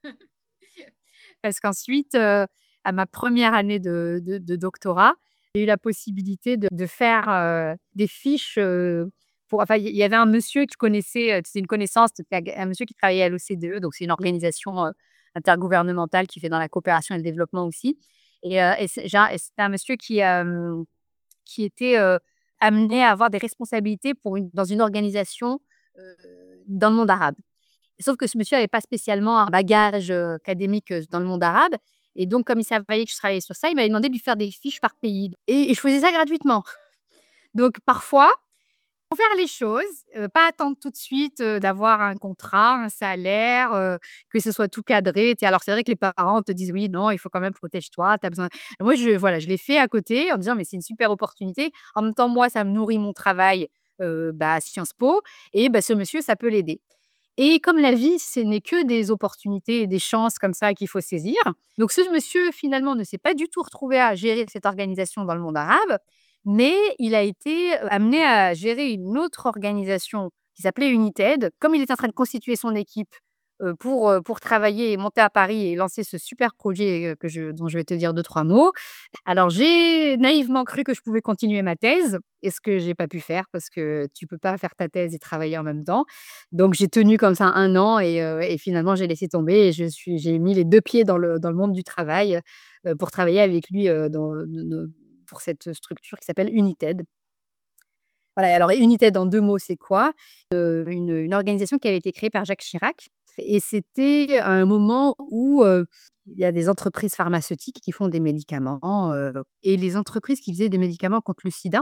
Parce qu'ensuite, heu, à ma première année de de de doctorat, j'ai eu la possibilité de de faire, heu, des fiches, heu, pour enfin, il y avait un monsieur que je connaissais, heu, c'était une connaissance, c'était un monsieur qui travaillait à l'O C D E, donc c'est une organisation, heu, intergouvernementale qui fait dans la coopération et le développement aussi et heu et c'est j'ai un et c'était un monsieur qui, hem, qui était, heu, amené à avoir des responsabilités pour une dans une organisation, heu, dans le monde arabe. Sauf que ce monsieur avait pas spécialement un bagage, heu, académique, heu, dans le monde arabe et donc comme il savait que je travaillais sur ça, il m'avait demandé de lui faire des fiches par pays et et je faisais ça gratuitement. Donc parfois, faut faire les choses, heu, pas attendre tout de suite, heu, d'avoir un contrat, un salaire, heu, que ce soit tout cadré, tu sais? Alors c'est vrai que les parents te disent: «Oui, non, il faut quand même protège-toi, tu as besoin». Moi je voilà, je l'ai fait à côté en disant: «Mais c'est une super opportunité». En même temps, moi, ça me nourrit mon travail, heu, bah, à Sciences Po et bah, ce monsieur, ça peut l'aider. Et comme la vie, ce n'est que des opportunités et des chances comme ça qu'il faut saisir. Donc ce monsieur, finalement, ne s'est pas du tout retrouvé à gérer cette organisation dans le monde arabe, mais il a été, heu, amené à gérer une autre organisation qui s'appelait United. Comme il était en train de constituer son équipe, heu, pour, heu, pour travailler et monter à Paris et lancer ce super projet, heu, que je dont je vais te dire deux trois mots. Alors j'ai naïvement cru que je pouvais continuer ma thèse et ce que j'ai pas pu faire parce que tu peux pas faire ta thèse et travailler en même temps. Donc j'ai tenu comme ça un an et heu et finalement j'ai laissé tomber et je suis j'ai mis les deux pieds dans le dans le monde du travail, heu, pour travailler avec lui, heu, dans de de pour cette structure qui s'appelle United. Voilà, alors United en deux mots, c'est quoi? Heu, une une organisation qui avait été créée par Jacques Chirac et c'était à un moment où, heu, il y a des entreprises pharmaceutiques qui font des médicaments, heu et les entreprises qui faisaient des médicaments contre le sida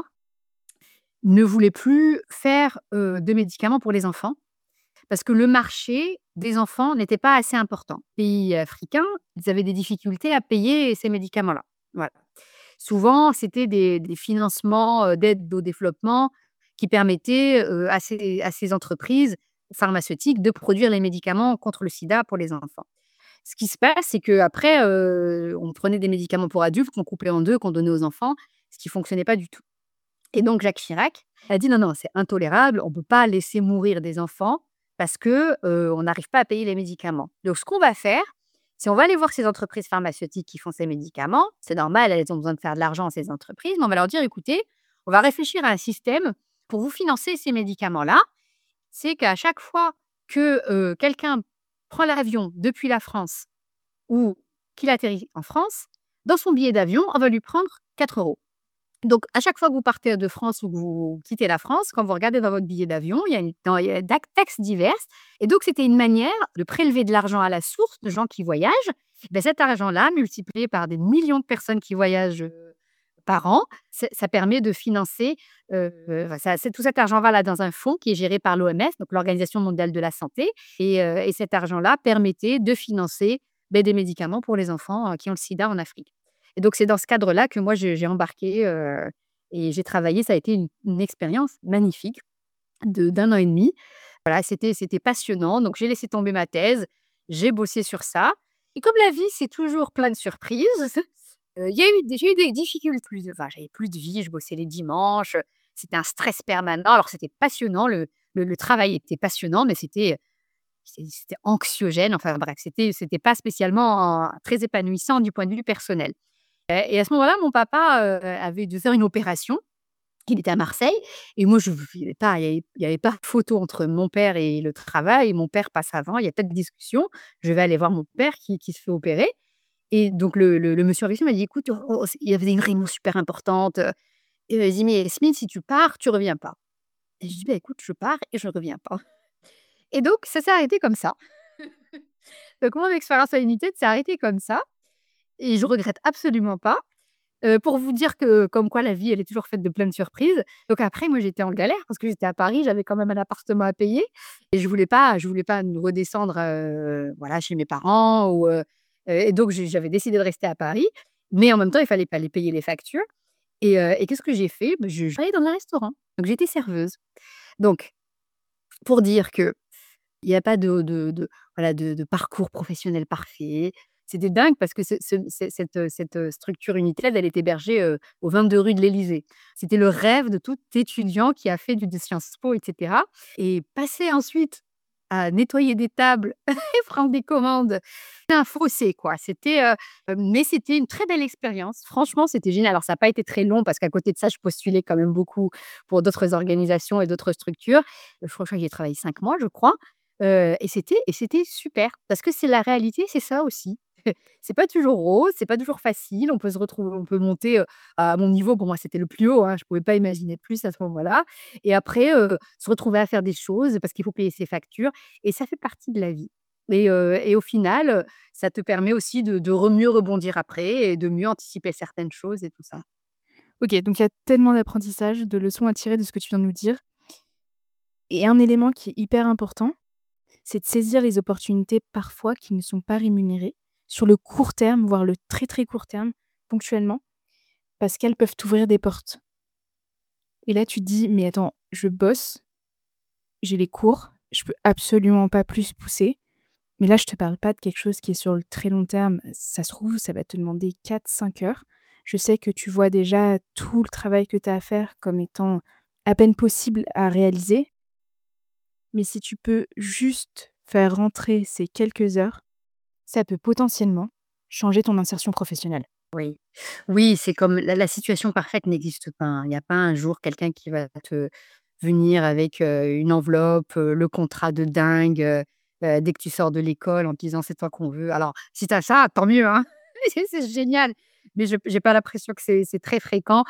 ne voulaient plus faire, heu, de médicaments pour les enfants parce que le marché des enfants n'était pas assez important. Pays africains, ils avaient des difficultés à payer ces médicaments-là. Voilà. Souvent, c'était des des financements, heu, d'aide au développement qui permettaient, heu, à ces à ces entreprises pharmaceutiques de produire les médicaments contre le sida pour les enfants. Ce qui se passe, c'est qu'après, heu, on prenait des médicaments pour adultes qu'on coupait en deux, qu'on donnait aux enfants, ce qui fonctionnait pas du tout. Et donc Jacques Chirac a dit: «Non, non, c'est intolérable, on ne peut pas laisser mourir des enfants parce que, heu, on n'arrive pas à payer les médicaments. Donc ce qu'on va faire, c'est on va aller voir ces entreprises pharmaceutiques qui font ces médicaments. C'est normal, elles ont besoin de faire de l'argent, ces entreprises, mais on va leur dire: "Écoutez, on va réfléchir à un système pour vous financer ces médicaments-là. C'est qu'à chaque fois que, heu, quelqu'un prend l'avion depuis la France ou qu'il atterrit en France, dans son billet d'avion, on va lui prendre quatre euros. Donc, à chaque fois que vous partez de France ou que vous quittez la France, quand vous regardez dans votre billet d'avion, il y a une dans il y a dac taxes diverses et donc c'était une manière de prélever de l'argent à la source de gens qui voyagent. Beh, cet argent-là, multiplié par des millions de personnes qui voyagent, heu, par an, ça ça permet de financer, heu, enfin ça c'est tout cet argent va là dans un fonds qui est géré par l'O M S, donc l'Organisation mondiale de la santé et heu et cet argent-là permettait de financer, beh, des médicaments pour les enfants, heu, qui ont le sida en Afrique. Et donc c'est dans ce cadre-là que moi je j'ai embarqué, heu et j'ai travaillé, ça a été une une expérience magnifique de d'un an et demi. Voilà, c'était c'était passionnant, donc j'ai laissé tomber ma thèse, j'ai bossé sur ça et comme la vie, c'est toujours plein de surprises, heu, il y a eu des j'ai eu des difficultés, plus enfin, j'avais plus de vie, je bossais les dimanches, c'était un stress permanent. Alors c'était passionnant, le le le travail était passionnant, mais c'était, c'est c'était anxiogène, enfin bref, c'était c'était pas spécialement, heu, très épanouissant du point de vue personnel. Et et à ce moment-là, mon papa, heu, avait dû faire une opération. Il était à Marseille et moi je il y avait pas il y avait il y avait pas photo entre mon père et le travail. Mon père passe avant, il y a pas de discussion. Je vais aller voir mon père qui qui se fait opérer et donc le le le monsieur en question m'a dit: «Écoute, oh oh» il y avait une réunion super importante, heu, et il m'a dit: «Mais Yasmine, si tu pars, tu reviens pas». Et je dis: «Bah écoute, je pars et je reviens pas». Et donc ça s'est arrêté comme ça. Donc mon expérience à Unitaid s'est arrêtée comme ça et je regrette absolument pas. Heu, pour vous dire que comme quoi la vie, elle est toujours faite de plein de surprises. Donc après, moi, j'étais en galère parce que j'étais à Paris, j'avais quand même un appartement à payer et je voulais pas je voulais pas nous redescendre, heu, voilà, chez mes parents ou, heu, et donc j'ai j'avais décidé de rester à Paris. Mais en même temps, il fallait pas aller payer les factures et heu et qu'est-ce que j'ai fait? Beh, je je travaillais dans un restaurant, donc j'étais serveuse. Donc pour dire que il y a pas de de de voilà, de de parcours professionnel parfait. C'était dingue parce que ce ce ce cette, heu, cette, heu, structure Unitaid, elle est hébergée, heu, au vingt-deux rue de l'Élysée. C'était le rêve de tout étudiant qui a fait du de Sciences Po et cetera et passer ensuite à nettoyer des tables et prendre des commandes, c'était un fossé quoi. C'était, heu, heu, mais c'était une très belle expérience. Franchement, c'était génial. Alors ça a pas été très long parce qu'à côté de ça, je postulais quand même beaucoup pour d'autres organisations et d'autres structures. Je crois que j'y ai travaillé cinq mois, je crois. Heu et c'était et c'était super parce que c'est la réalité, c'est ça aussi. C'est pas toujours rose, c'est pas toujours facile. On peut se retrouver on peut monter, heu, à mon niveau, pour moi, c'était le plus haut, hein, je pouvais pas imaginer plus à ce moment-là et après, heu, se retrouver à faire des choses parce qu'il faut payer ses factures et ça fait partie de la vie et heu et au final, heu, ça te permet aussi de de re mieux rebondir après et de mieux anticiper certaines choses et tout ça. OK, donc il y a tellement d'apprentissage, de leçons à tirer de ce que tu viens de nous dire et un élément qui est hyper important, c'est de saisir les opportunités parfois qui ne sont pas rémunérées, sur le court terme, voire le très, très court terme, ponctuellement, parce qu'elles peuvent t'ouvrir des portes. Et là, tu te dis: «Mais attends, je bosse, j'ai les cours, je peux absolument pas plus pousser». Mais là, je te parle pas de quelque chose qui est sur le très long terme. Ça se trouve, ça va te demander quatre, cinq heures. Je sais que tu vois déjà tout le travail que tu as à faire comme étant à peine possible à réaliser. Mais si tu peux juste faire rentrer ces quelques heures, ça peut potentiellement changer ton insertion professionnelle. Oui. Oui, c'est comme la la situation parfaite n'existe pas, hein. Il n'y a pas un jour quelqu'un qui va te venir avec, heu, une enveloppe, heu, le contrat de dingue, heu heu, dès que tu sors de l'école en te disant: «C'est toi qu'on veut». Alors si tu as ça, tant mieux, hein, c'est c'est génial, mais je j'ai pas l'impression que c'est c'est très fréquent.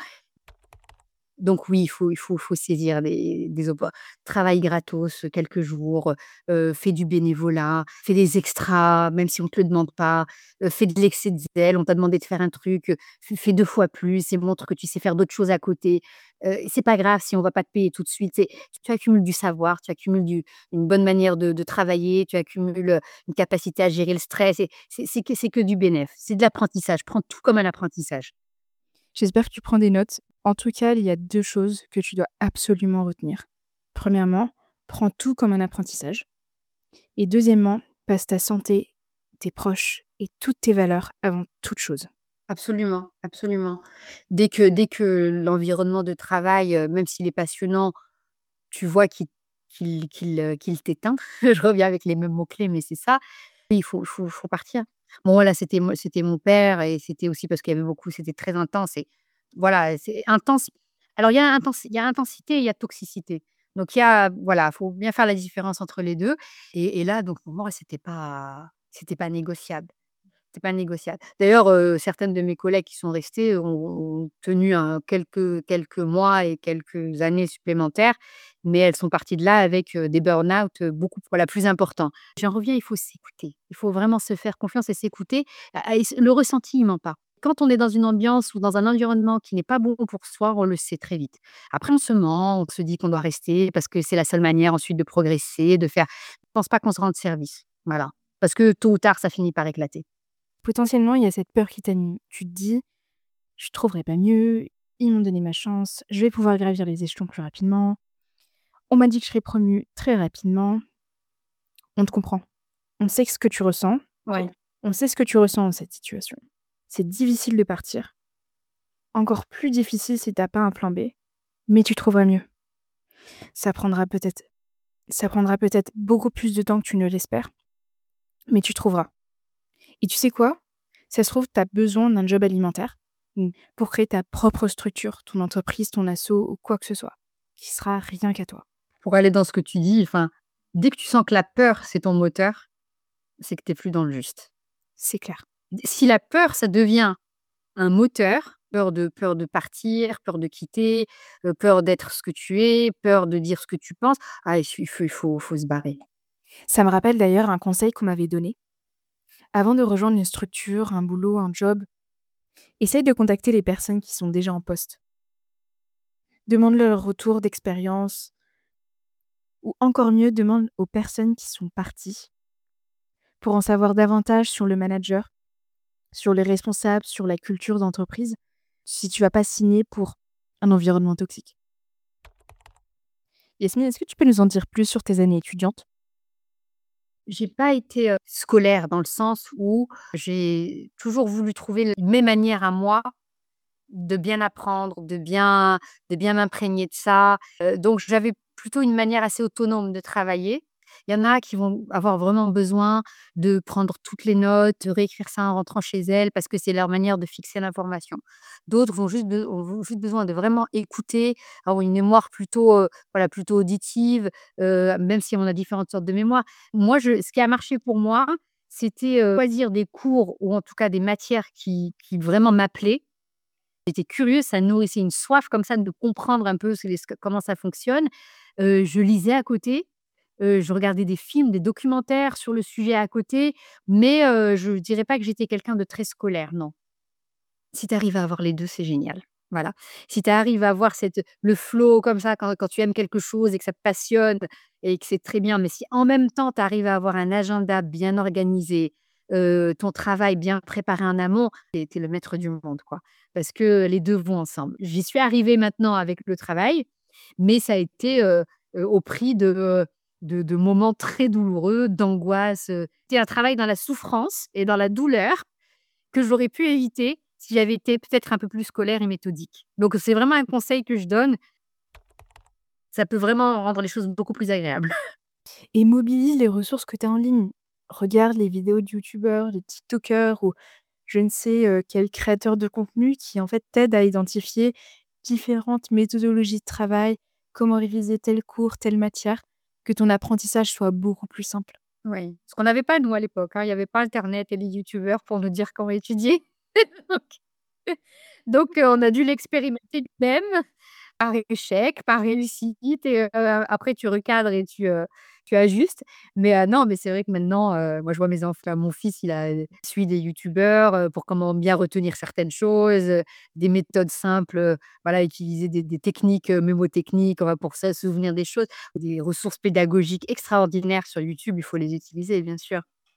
Donc oui, il faut il faut faut saisir des des oppo travaille gratos, heu, quelques jours, heu fais du bénévolat, fais des extras, même si on te le demande pas, heu, fais de l'excès de zèle, on t'a demandé de faire un truc, heu, f fais deux fois plus et montre que tu sais faire d'autres choses à côté. Heu, c'est pas grave si on va pas te payer tout de suite, c'est tu accumules du savoir, tu accumules du une bonne manière de de travailler, tu accumules, heu, une capacité à gérer le stress et c'est c'est que c'est que du bénef, c'est de l'apprentissage, prends tout comme un apprentissage. J'espère que tu prends des notes. En tout cas, il y a deux choses que tu dois absolument retenir. Premièrement, prends tout comme un apprentissage et deuxièmement, passe ta santé, tes proches et toutes tes valeurs avant toute chose. Absolument, absolument. Dès que dès que l'environnement de travail, heu, même s'il est passionnant, tu vois qu'il qu'il qu'il, heu, qu'il t'éteint. Je reviens avec les mêmes mots-clés, mais c'est ça. Il faut faut faut partir. Bon voilà, c'était mo c'était mon père et c'était aussi parce qu'il y avait beaucoup c'était très intense et voilà, c'est intense. Alors il y a intensi il y a intensité et il y a toxicité. Donc il y a voilà, faut bien faire la différence entre les deux et et là donc pour moi, c'était pas c'était pas négociable. C'est pas négociable. D'ailleurs, heu, certaines de mes collègues qui sont restées ont ont tenu un quelques quelques mois et quelques années supplémentaires, mais elles sont parties de là avec, heu, des burn-out, heu, beaucoup voilà, plus importants. J'en reviens, il faut s'écouter. Il faut vraiment se faire confiance et s'écouter. A et le ressenti, il ment pas. Quand on est dans une ambiance ou dans un environnement qui n'est pas bon pour soi, on le sait très vite. Après, on se ment, on se dit qu'on doit rester parce que c'est la seule manière ensuite de progresser, de faire je pense pas qu'on se rende service. Voilà. Parce que tôt ou tard, ça finit par éclater. Potentiellement, il y a cette peur qui t'anime. Tu te dis: «Je trouverai pas mieux, ils m'ont donné ma chance, je vais pouvoir gravir les échelons plus rapidement. On m'a dit que je serais promue très rapidement. On te comprend. On sait ce que tu ressens. Ouais. On sait ce que tu ressens dans cette situation. C'est difficile de partir. Encore plus difficile si t'as pas un plan B, mais tu trouveras mieux. Ça prendra peut-être ça prendra peut-être beaucoup plus de temps que tu ne l'espères, mais tu trouveras. Et tu sais quoi? Ça se trouve, tu as besoin d'un job alimentaire, mmh, pour créer ta propre structure, ton entreprise, ton asso ou quoi que ce soit, qui sera rien qu'à toi. Pour aller dans ce que tu dis, enfin, dès que tu sens que la peur, c'est ton moteur, c'est que tu es plus dans le juste. C'est clair. Si la peur, ça devient un moteur, peur de peur de partir, peur de quitter, heu, peur d'être ce que tu es, peur de dire ce que tu penses, ah il faut il faut faut se barrer. Ça me rappelle d'ailleurs un conseil qu'on m'avait donné. Avant de rejoindre une structure, un boulot, un job, essaye de contacter les personnes qui sont déjà en poste. Demande-leur leur retour d'expérience ou encore mieux, demande aux personnes qui sont parties pour en savoir davantage sur le manager, sur les responsables, sur la culture d'entreprise, si tu vas pas signer pour un environnement toxique. Yasmine, est-ce que tu peux nous en dire plus sur tes années étudiantes? J'ai pas été, heu, scolaire dans le sens où j'ai toujours voulu trouver le mes manières à moi de bien apprendre, de bien de bien m'imprégner de ça, heu, donc j'avais plutôt une manière assez autonome de travailler. Il y en a qui vont avoir vraiment besoin de prendre toutes les notes, de réécrire ça en rentrant chez elles parce que c'est leur manière de fixer l'information. D'autres vont juste be ont juste besoin de vraiment écouter, avoir une mémoire plutôt, heu, voilà, plutôt auditive, heu, même si on a différentes sortes de mémoire. Moi, je ce qui a marché pour moi, c'était, heu, choisir des cours ou en tout cas des matières qui qui vraiment m'appelaient. J'étais curieuse, ça nourrissait une soif comme ça de comprendre un peu ce les ce que comment ça fonctionne. Heu, je lisais à côté, heu, je regardais des films, des documentaires sur le sujet à côté, mais heu, je dirais pas que j'étais quelqu'un de très scolaire, non. Si tu arrives à avoir les deux, c'est génial. Voilà. Si tu arrives à avoir cette le flow comme ça quand quand tu aimes quelque chose et que ça te passionne et que c'est très bien, mais si en même temps tu arrives à avoir un agenda bien organisé, heu, ton travail bien préparé en amont, tu es tu es le maître du monde, quoi. Parce que les deux vont ensemble. J'y suis arrivée maintenant avec le travail, mais ça a été, heu heu, au prix de, heu, de de moments très douloureux, d'angoisse, heu. C'était un travail dans la souffrance et dans la douleur que j'aurais pu éviter si j'avais été peut-être un peu plus scolaire et méthodique. Donc c'est vraiment un conseil que je donne. Ça peut vraiment rendre les choses beaucoup plus agréables. Et mobilise les ressources que tu as en ligne. Regarde les vidéos de youtubeurs, de tiktokers ou je ne sais, heu, quel créateur de contenu qui, en fait, t'aide à identifier différentes méthodologies de travail, comment réviser tel cours, telle matière, que ton apprentissage soit beaucoup plus simple. Oui, ce qu'on n'avait pas nous à l'époque, hein. Il y avait pas internet et les youtubeurs pour nous dire comment étudier. Donc donc heu, on a dû l'expérimenter nous-mêmes, par échec, par réussite et heu, après tu recadres et tu, heu, tu ajustes. Mais heu, non, mais c'est vrai que maintenant, heu, moi je vois mes enfants mon fils, il a suit des youtubeurs, heu, pour comment bien retenir certaines choses, heu, des méthodes simples, heu, voilà, utiliser des des techniques, heu, mémotechniques, on va pour ça se souvenir des choses. Des ressources pédagogiques extraordinaires sur YouTube, il faut les utiliser, bien sûr.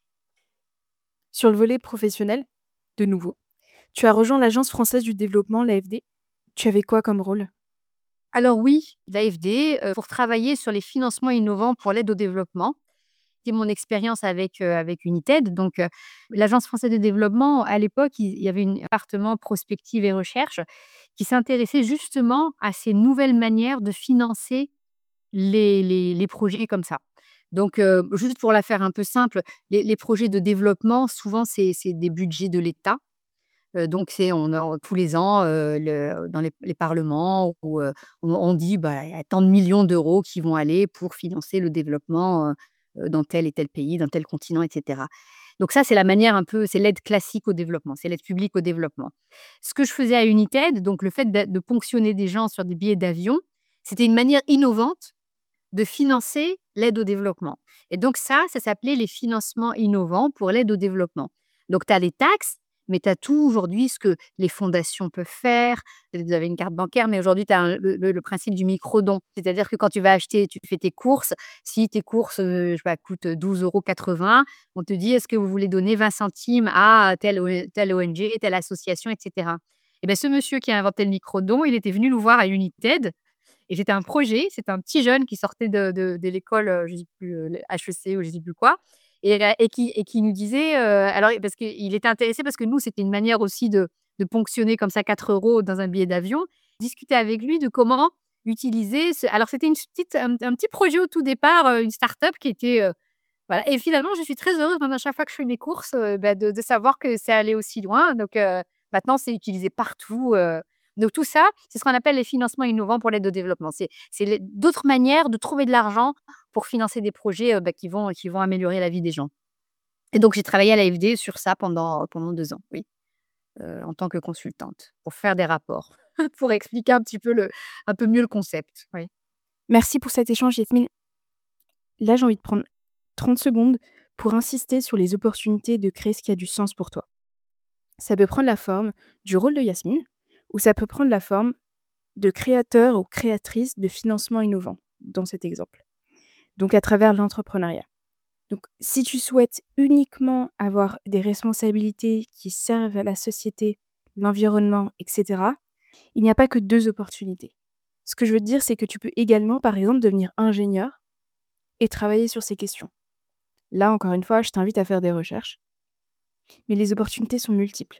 Sur le volet professionnel, de nouveau, tu as rejoint l'Agence française du développement, l'A F D. Tu avais quoi comme rôle? Alors oui, l'A F D, heu, pour travailler sur les financements innovants pour l'aide au développement. C'est mon expérience avec, heu, avec United. Donc, heu, l'Agence française de développement, à l'époque, il il y avait un département prospective et recherche qui s'intéressait justement à ces nouvelles manières de financer les les les projets comme ça. Donc, heu, juste pour la faire un peu simple, les les projets de développement, souvent, c'est c'est des budgets de l'État. Heu, donc c'est on a tous les ans, heu, le dans les les parlements où, heu, on on dit: «Bah, il y a tant de millions d'euros qui vont aller pour financer le développement, heu heu, dans tel et tel pays, dans tel continent» et cetera. Donc ça, c'est la manière un peu c'est l'aide classique au développement, c'est l'aide publique au développement. Ce que je faisais à United, donc le fait d'a de ponctionner des gens sur des billets d'avion, c'était une manière innovante de financer l'aide au développement et donc ça, ça s'appelait les financements innovants pour l'aide au développement. Donc tu as les taxes, mais tu as tout aujourd'hui ce que les fondations peuvent faire. Vous avez une carte bancaire, mais aujourd'hui tu as le le le principe du microdon. C'est-à-dire que quand tu vas acheter, tu fais tes courses, si tes courses, heu, je sais pas, coûtent douze euros quatre-vingts, on te dit: «Est-ce que vous voulez donner vingt centimes à telle O telle O N G, telle association?» et cetera. Et ben, ce monsieur qui a inventé le microdon, il était venu nous voir à United et c'était un projet, c'était un petit jeune qui sortait de de de l'école, heu, je sais plus, heu, le H E C ou je sais plus quoi et heu et qui et qui nous disait, heu, alors parce qu'il était intéressé parce que nous, c'était une manière aussi de de ponctionner comme ça quatre euros dans un billet d'avion. Discuter avec lui de comment utiliser ce alors c'était une petite un un petit projet au tout départ, heu, une start-up qui était, heu, voilà et finalement je suis très heureuse maintenant à chaque fois que je fais mes courses, heu, bah, de de savoir que c'est allé aussi loin donc heu, maintenant c'est utilisé partout, heu, donc tout ça, c'est ce qu'on appelle les financements innovants pour l'aide au développement. C'est c'est les d'autres manières de trouver de l'argent pour financer des projets, heu, bah, qui vont qui vont améliorer la vie des gens et donc j'ai travaillé à l'A F D sur ça pendant pendant deux ans, oui, heu, en tant que consultante pour faire des rapports, pour expliquer un petit peu le un peu mieux le concept, oui. Merci pour cet échange, Yasmine. Là, j'ai envie de prendre trente secondes pour insister sur les opportunités de créer ce qui a du sens pour toi. Ça peut prendre la forme du rôle de Yasmine ou ça peut prendre la forme de créateur ou créatrice de financement innovant, dans cet exemple. Donc à travers l'entrepreneuriat. Donc si tu souhaites uniquement avoir des responsabilités qui servent à la société, l'environnement, et cetera, il n'y a pas que deux opportunités. Ce que je veux te dire, c'est que tu peux également, par exemple, devenir ingénieur et travailler sur ces questions. Là, encore une fois, je t'invite à faire des recherches, mais les opportunités sont multiples.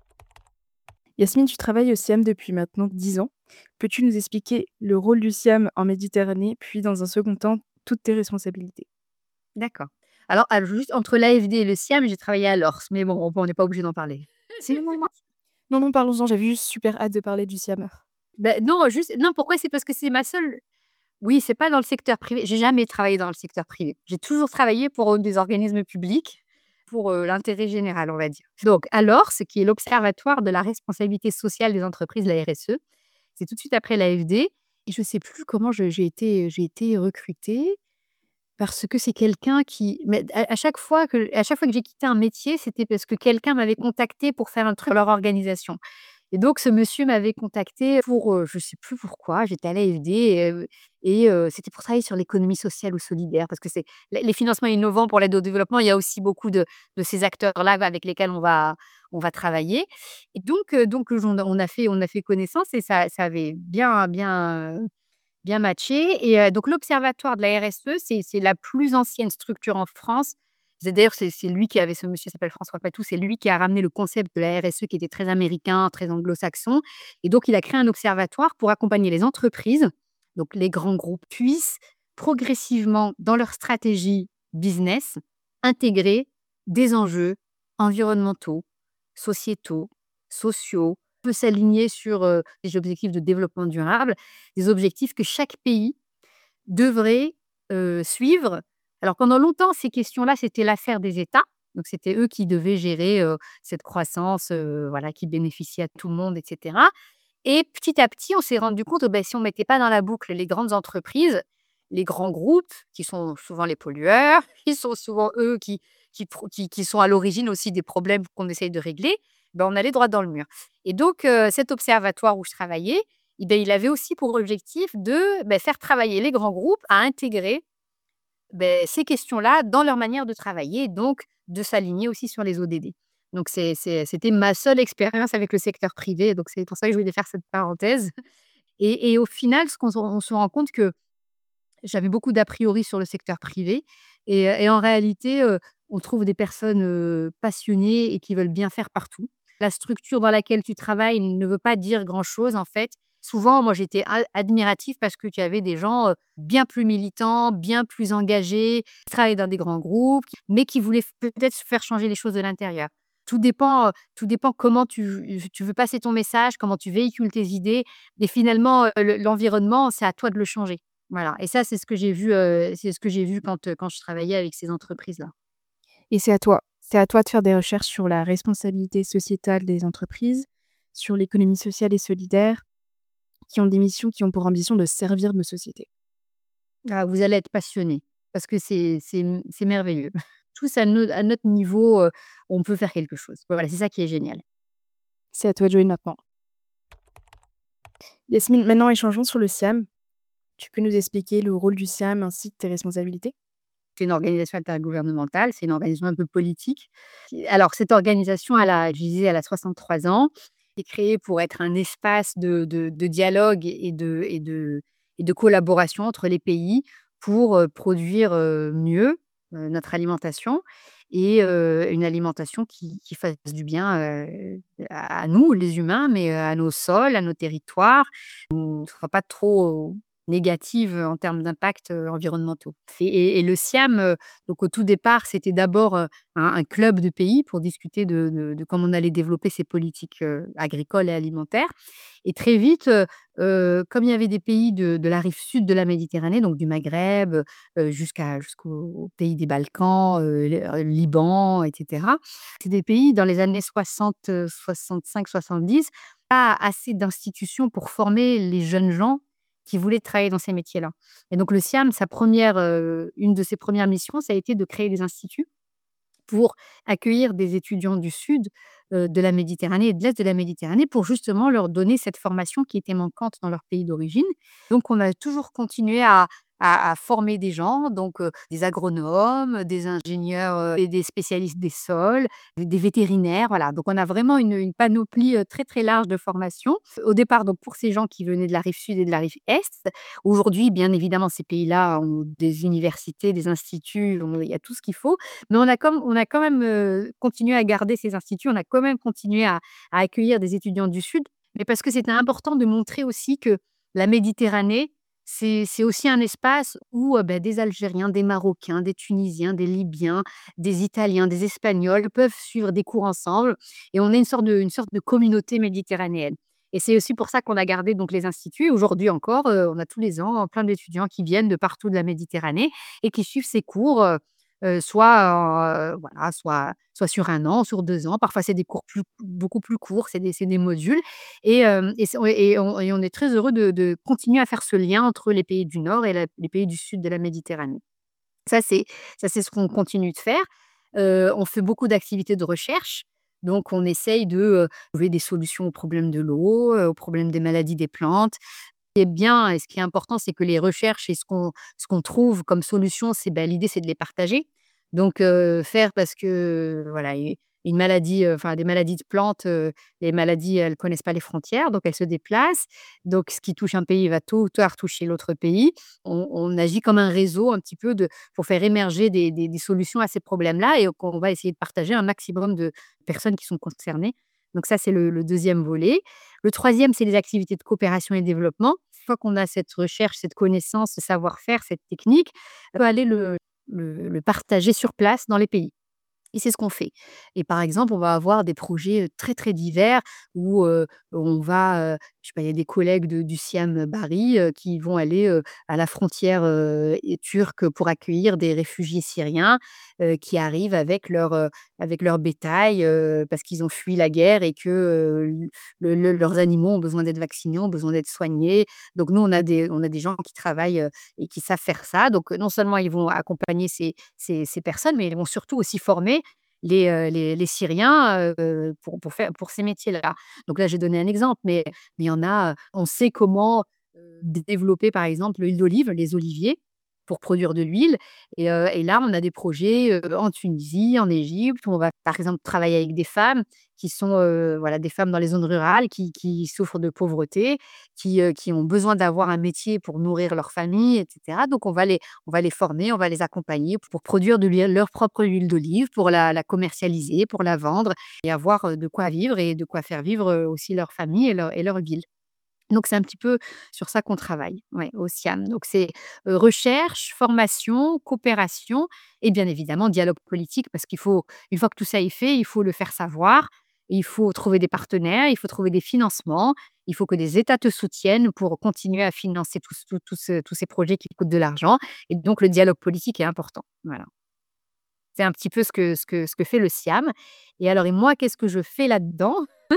Yasmine, tu travailles au SIAM depuis maintenant dix ans. Peux-tu nous expliquer le rôle du SIAM en Méditerranée, puis dans un second temps, toutes tes responsabilités? D'accord. Alors alors juste entre l'A F D et le SIAM, j'ai travaillé à l'O R S, mais bon, on n'est pas obligé d'en parler. Si, non, non. Non, non, parlons-en, j'avais juste super hâte de parler du SIAM. Beh, non, juste non, pourquoi? C'est parce que c'est ma seule oui, c'est pas dans le secteur privé. J'ai jamais travaillé dans le secteur privé. J'ai toujours travaillé pour, heu, des organismes publics, pour, heu, l'intérêt général, on va dire. Donc à l'O R S, qui est l'Observatoire de la responsabilité sociale des entreprises, la R S E, c'est tout de suite après l'A F D et je sais plus comment je j'ai été, j'ai été recrutée parce que c'est quelqu'un qui mais à à chaque fois que à chaque fois que j'ai quitté un métier, c'était parce que quelqu'un m'avait contacté pour faire un truc pour leur organisation. Et donc ce monsieur m'avait contacté pour, heu, je sais plus pourquoi, j'étais à l'A F D et heu et heu, c'était pour travailler sur l'économie sociale ou solidaire parce que c'est les les financements innovants pour l'aide au développement, il y a aussi beaucoup de de ces acteurs-là avec lesquels on va on va travailler et donc heu, donc on a on a fait on a fait connaissance et ça ça avait bien bien, heu, bien matché et heu, donc l'observatoire de la R S E, c'est c'est la plus ancienne structure en France. C'est d'ailleurs, c'est c'est lui qui avait ce monsieur s'appelle François Patou, c'est lui qui a ramené le concept de la R S E qui était très américain, très anglo-saxon et donc il a créé un observatoire pour accompagner les entreprises, donc les grands groupes puissent progressivement dans leur stratégie business, intégrer des enjeux environnementaux, sociétaux, sociaux, peut s'aligner sur, heu, les objectifs de développement durable, des objectifs que chaque pays devrait, heu, suivre. Alors pendant longtemps, ces questions-là, c'était l'affaire des États. Donc c'était eux qui devaient gérer, heu, cette croissance, heu, voilà, qui bénéficiait à tout le monde et cetera et petit à petit, on s'est rendu compte, bah, si on mettait pas dans la boucle les grandes entreprises, les grands groupes qui sont souvent les pollueurs, qui sont souvent eux qui qui pro qui qui sont à l'origine aussi des problèmes qu'on essaye de régler, ben on allait droit dans le mur et donc heu, cet observatoire où je travaillais, et beh, il avait aussi pour objectif de, beh, faire travailler les grands groupes à intégrer, beh, ces questions-là dans leur manière de travailler, donc de s'aligner aussi sur les O D D. Donc c'est c'est c'était ma seule expérience avec le secteur privé, donc c'est pour ça que je voulais faire cette parenthèse et et au final, ce qu'on se on se rend compte que j'avais beaucoup d'a priori sur le secteur privé et heu et en réalité, heu, on trouve des personnes, heu, passionnées et qui veulent bien faire partout. La structure dans laquelle tu travailles ne veut pas dire grand-chose, en fait. Souvent, moi, j'étais a admirative parce que tu avais des gens, heu, bien plus militants, bien plus engagés, qui travaillaient dans des grands groupes, mais qui voulaient f peut-être faire changer les choses de l'intérieur. Tout dépend, heu, tout dépend comment tu tu veux passer ton message, comment tu véhicules tes idées et finalement, heu, le l'environnement, c'est à toi de le changer. Voilà et ça, c'est ce que j'ai vu, heu, c'est ce que j'ai vu quand, heu, quand je travaillais avec ces entreprises-là. Et c'est à toi. C'est à toi de faire des recherches sur la responsabilité sociétale des entreprises, sur l'économie sociale et solidaire, qui ont des missions qui ont pour ambition de servir nos sociétés. Ah, vous allez être passionnés parce que c'est c'est m c'est merveilleux. Tous à no à notre niveau, heu, on peut faire quelque chose. Voilà, c'est ça qui est génial. C'est à toi de jouer maintenant. Yasmine, maintenant échangeons sur le SIAM. Tu peux nous expliquer le rôle du SIAM ainsi que tes responsabilités? C'est une organisation intergouvernementale, c'est une organisation un peu politique. Qui alors cette organisation, elle a je disais, elle a soixante-trois ans été créé pour être un espace de de de dialogue et de et de et de collaboration entre les pays pour, heu, produire, heu, mieux, heu, notre alimentation et heu, une alimentation qui qui fasse du bien, heu, à à nous les humains, mais, heu, à nos sols, à nos territoires, mmh, soit pas trop négative, en termes d'impact, heu, environnementaux. Et et et le SIAM, heu, donc au tout départ, c'était d'abord, heu, un un club de pays pour discuter de de de comment on allait développer ces politiques, heu, agricoles et alimentaires. Et très vite, heu heu, comme il y avait des pays de de la rive sud de la Méditerranée, donc du Maghreb, heu jusqu'à jusqu'aux pays des Balkans, heu, le heu, Liban et cetera. C'est des pays dans les années soixante, heu, soixante-cinq-soixante-dix, pas assez d'institutions pour former les jeunes gens qui voulaient travailler dans ces métiers-là. Et donc le SIAM, sa première, heu, une de ses premières missions, ça a été de créer des instituts pour accueillir des étudiants du sud, heu, de la Méditerranée et de l'est de la Méditerranée pour justement leur donner cette formation qui était manquante dans leur pays d'origine. Donc on a toujours continué à à à former des gens, donc heu, des agronomes, des ingénieurs, heu et des spécialistes des sols, des des vétérinaires, voilà. Donc on a vraiment une une panoplie, heu, très, très large de formations. Au départ, donc pour ces gens qui venaient de la rive sud et de la rive est. Aujourd'hui, bien évidemment, ces pays-là ont des universités, des instituts, on il y a tout ce qu'il faut. Mais on a comme on a quand même, heu, continué à garder ces instituts, on a quand même continué à à accueillir des étudiants du sud, mais parce que c'était important de montrer aussi que la Méditerranée, c'est c'est aussi un espace où, heu, bah, des Algériens, des Marocains, des Tunisiens, des Libyens, des Italiens, des Espagnols peuvent suivre des cours ensemble et on est une sorte de une sorte de communauté méditerranéenne. Et c'est aussi pour ça qu'on a gardé donc les instituts. Aujourd'hui encore, heu, on a tous les ans plein d'étudiants qui viennent de partout de la Méditerranée et qui suivent ces cours, heu heu, soit, heu, voilà, soit soit sur un an, sur deux ans. Parfois, c'est des cours plus beaucoup plus courts, c'est des c'est des modules et hem et c'est et on et on est très heureux de de continuer à faire ce lien entre les pays du Nord et la les pays du sud de la Méditerranée. Ça, c'est ça, c'est ce qu'on continue de faire. Heu, on fait beaucoup d'activités de recherche, donc on essaye de, heu, trouver des solutions aux problèmes de l'eau, heu, aux problèmes des maladies des plantes. Ce qui est bien et ce qui est important, c'est que les recherches et ce qu'on ce qu'on trouve comme solution, c'est, bah, l'idée, c'est de les partager. Donc heu, faire parce que, voilà, u une maladie, heu, enfin des maladies de plantes, heu, les maladies, elles connaissent pas les frontières, donc elles se déplacent. Donc ce qui touche un pays va tôt ou tard toucher l'autre pays. On on agit comme un réseau un petit peu de pour faire émerger des des des solutions à ces problèmes-là et qu'on va essayer de partager un maximum de personnes qui sont concernées. Donc ça, c'est le le deuxième volet. Le troisième, c'est les activités de coopération et développement. Une fois qu'on a cette recherche, cette connaissance, ce savoir-faire, cette technique, on peut aller le le le partager sur place dans les pays. Et c'est ce qu'on fait. Et par exemple, on va avoir des projets, heu, très, très divers où, heu, on va, heu, je sais pas, il y a des collègues de du SIAM Bari, heu, qui vont aller, heu, à la frontière, heu et turque pour accueillir des réfugiés syriens, heu, qui arrivent avec leur, heu, avec leur bétail, heu, parce qu'ils ont fui la guerre et que, heu, le le leurs animaux ont besoin d'être vaccinés, ont besoin d'être soignés. Donc nous, on a des on a des gens qui travaillent, heu et qui savent faire ça. Donc non seulement ils vont accompagner ces ces ces personnes, mais ils vont surtout aussi former les, heu, les les Syriens, heu, pour pour faire pour ces métiers-là. Donc là, j'ai donné un exemple, mais mais il y en a, heu, on sait comment, heu, développer, par exemple, l'huile d'olive, les oliviers, pour produire de l'huile et heu et là, on a des projets, heu, en Tunisie, en Égypte, où on va, par exemple, travailler avec des femmes qui sont, heu, voilà, des femmes dans les zones rurales qui qui souffrent de pauvreté, qui, heu, qui ont besoin d'avoir un métier pour nourrir leur famille et cetera. Donc on va les on va les former, on va les accompagner pour produire de l'huile leur propre huile d'olive, pour la la commercialiser, pour la vendre et avoir, heu, de quoi vivre et de quoi faire vivre, heu, aussi leur famille et leur et leur ville. Donc c'est un petit peu sur ça qu'on travaille, ouais, au SIAM. Donc c'est, heu, recherche, formation, coopération et bien évidemment dialogue politique parce qu'il faut une fois que tout ça est fait, il faut le faire savoir, il faut trouver des partenaires, il faut trouver des financements, il faut que des États te soutiennent pour continuer à financer tous tous tous ce tous ces projets qui coûtent de l'argent et donc le dialogue politique est important, voilà. C'est un petit peu ce que ce que ce que fait le SIAM et alors et moi, qu'est-ce que je fais là-dedans?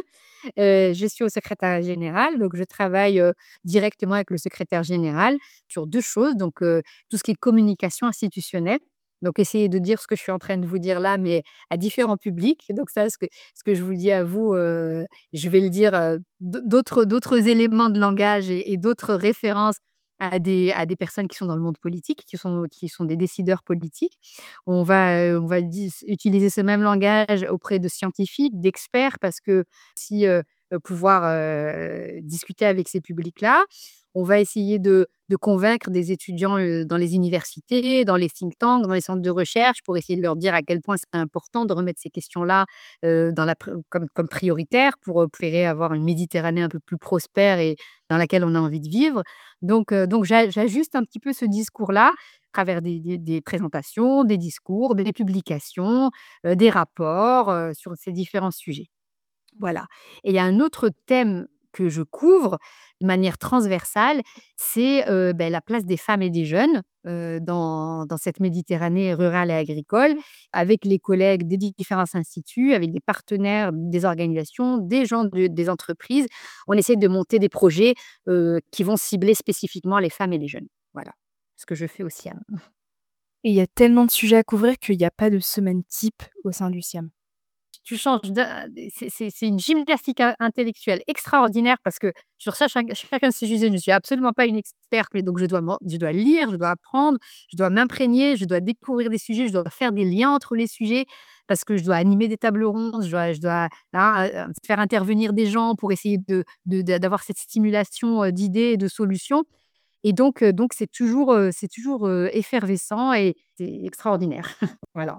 Heu, je suis au secrétariat général, donc je travaille, heu, directement avec le secrétaire général sur deux choses, donc heu, tout ce qui est communication institutionnelle, donc essayer de dire ce que je suis en train de vous dire là, mais à différents publics. Donc ça, ce que ce que je vous dis à vous, heu, je vais le dire, heu, d'au d'autres d'autres éléments de langage et et d'autres références à des à des personnes qui sont dans le monde politique, qui sont qui sont des décideurs politiques. On va, heu, on va dis utiliser ce même langage auprès de scientifiques, d'experts parce que si, heu heu, pouvoir, heu, discuter avec ces publics-là. On va essayer de de convaincre des étudiants, heu, dans les universités, dans les think tanks, dans les centres de recherche pour essayer de leur dire à quel point c'est important de remettre ces questions-là, heu, dans la pr comme comme prioritaires pour, heu, espérer avoir une Méditerranée un peu plus prospère et dans laquelle on a envie de vivre. Donc heu, donc j'a j'ajuste un petit peu ce discours-là à travers des des des présentations, des discours, des publications, heu, des rapports, heu, sur ces différents sujets. Voilà, et il y a un autre thème que je couvre de manière transversale, c'est, heu, beh, la place des femmes et des jeunes, heu, dans dans cette Méditerranée rurale et agricole, avec les collègues des différents instituts, avec des partenaires, des organisations, des gens de des entreprises. On essaie de monter des projets, heu, qui vont cibler spécifiquement les femmes et les jeunes. Voilà, ce que je fais au SIAM. Et il y a tellement de sujets à couvrir qu'il y a pas de semaine type au sein du SIAM. Tu changes d'un c'est c'est c'est une gymnastique in intellectuelle extraordinaire parce que sur ça chaque chacun de ces sujets, je ne suis absolument pas une experte, mais donc je dois m'en je dois lire, je dois apprendre, je dois m'imprégner, je dois découvrir des sujets, je dois faire des liens entre les sujets parce que je dois animer des tables rondes, je dois je dois, hein, heu, faire intervenir des gens pour essayer de de d'a d'avoir cette stimulation, heu, d'idées et de solutions, et donc heu, donc c'est toujours, heu, c'est toujours, heu, effervescent et c'est extraordinaire. Voilà.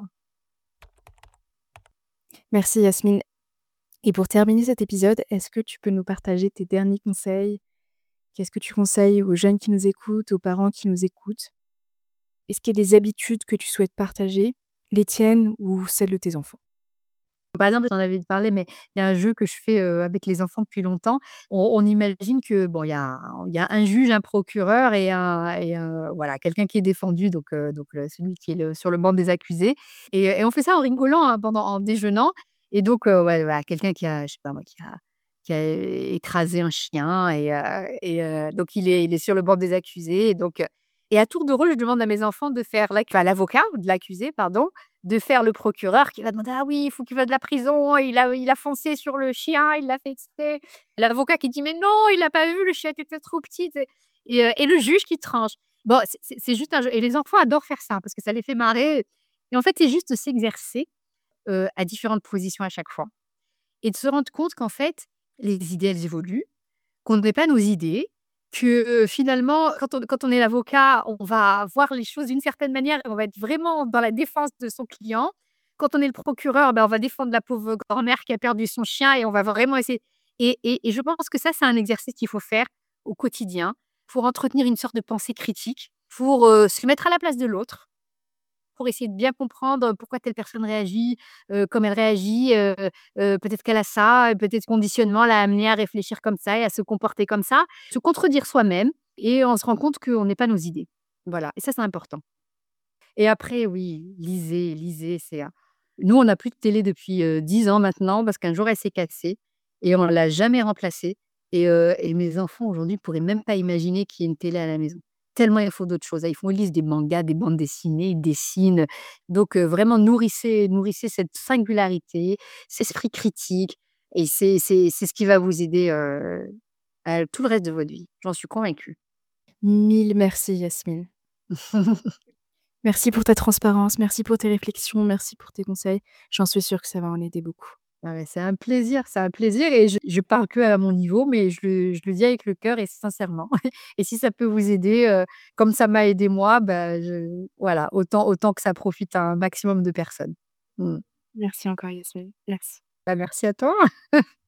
Merci Yasmine. Et pour terminer cet épisode, est-ce que tu peux nous partager tes derniers conseils? Qu'est-ce que tu conseilles aux jeunes qui nous écoutent, aux parents qui nous écoutent? Est-ce qu'il y a des habitudes que tu souhaites partager, les tiennes ou celles de tes enfants? Par exemple, j'en avais parlé, mais il y a un jeu que je fais, heu, avec les enfants depuis longtemps. On on imagine que bon, il y a il y a un juge, un procureur et un et un voilà, quelqu'un qui est défendu, donc heu, donc heu, celui qui est le sur le banc des accusés, et et on fait ça en rigolant, hein, pendant en déjeunant, et donc heu, ouais, voilà, quelqu'un qui a, je sais pas moi, qui a qui a écrasé un chien, et heu et heu, donc il est il est sur le banc des accusés, et donc heu et à tour de rôle, je demande à mes enfants de faire l'ac enfin l'avocat de l'accusé, pardon, de faire le procureur qui va demander: «Ah oui, il faut qu'il va de la prison, il a il a foncé sur le chien, il l'a fait exprès». L'avocat qui dit: «Mais non, il l'a pas vu, le chien était trop petit», tu sais? Et heu et le juge qui tranche. Bon, c'est c'est c'est juste un jeu, et les enfants adorent faire ça parce que ça les fait marrer, et en fait, c'est juste s'exercer, heu, à différentes positions à chaque fois, et de se rendre compte qu'en fait, les idées, elles évoluent, qu'on ne met pas nos idées, que, heu, finalement, quand on quand on est l'avocat, on va voir les choses d'une certaine manière et on va être vraiment dans la défense de son client. Quand on est le procureur, ben, on va défendre la pauvre grand-mère qui a perdu son chien et on va vraiment essayer, et et et je pense que ça, c'est un exercice qu'il faut faire au quotidien pour entretenir une sorte de pensée critique, pour, heu, se mettre à la place de l'autre, pour essayer de bien comprendre pourquoi telle personne réagit, heu, comme elle réagit, heu heu, peut-être qu'elle a ça, et peut-être conditionnement l'a amenée à réfléchir comme ça et à se comporter comme ça. Se contredire soi-même, et on se rend compte qu'on n'est pas nos idées. Voilà, et ça, c'est important. Et après, oui, lisez, lisez, c'est un nous, on n'a plus de télé depuis, heu, dix ans maintenant parce qu'un jour elle s'est cassée et on l'a jamais remplacée, et heu et mes enfants aujourd'hui pourraient même pas imaginer qu'il y ait une télé à la maison. Tellement il faut d'autres choses. Ils font ils lisent des mangas, des bandes dessinées, ils dessinent. Donc heu, vraiment nourrissez nourrissez cette singularité, cet esprit critique, et c'est c'est c'est ce qui va vous aider, heu, à tout le reste de votre vie. J'en suis convaincue. Mille merci Yasmine. Merci pour ta transparence, merci pour tes réflexions, merci pour tes conseils. J'en suis sûre que ça va en aider beaucoup. Ah ouais, c'est un plaisir, c'est un plaisir, et je je parle que à mon niveau, mais je le je le dis avec le cœur et sincèrement. Et si ça peut vous aider, heu, comme ça m'a aidé moi, bah, je voilà, autant autant que ça profite à un maximum de personnes. Mmh. Merci encore Yasmine. Merci. Bah, merci à toi.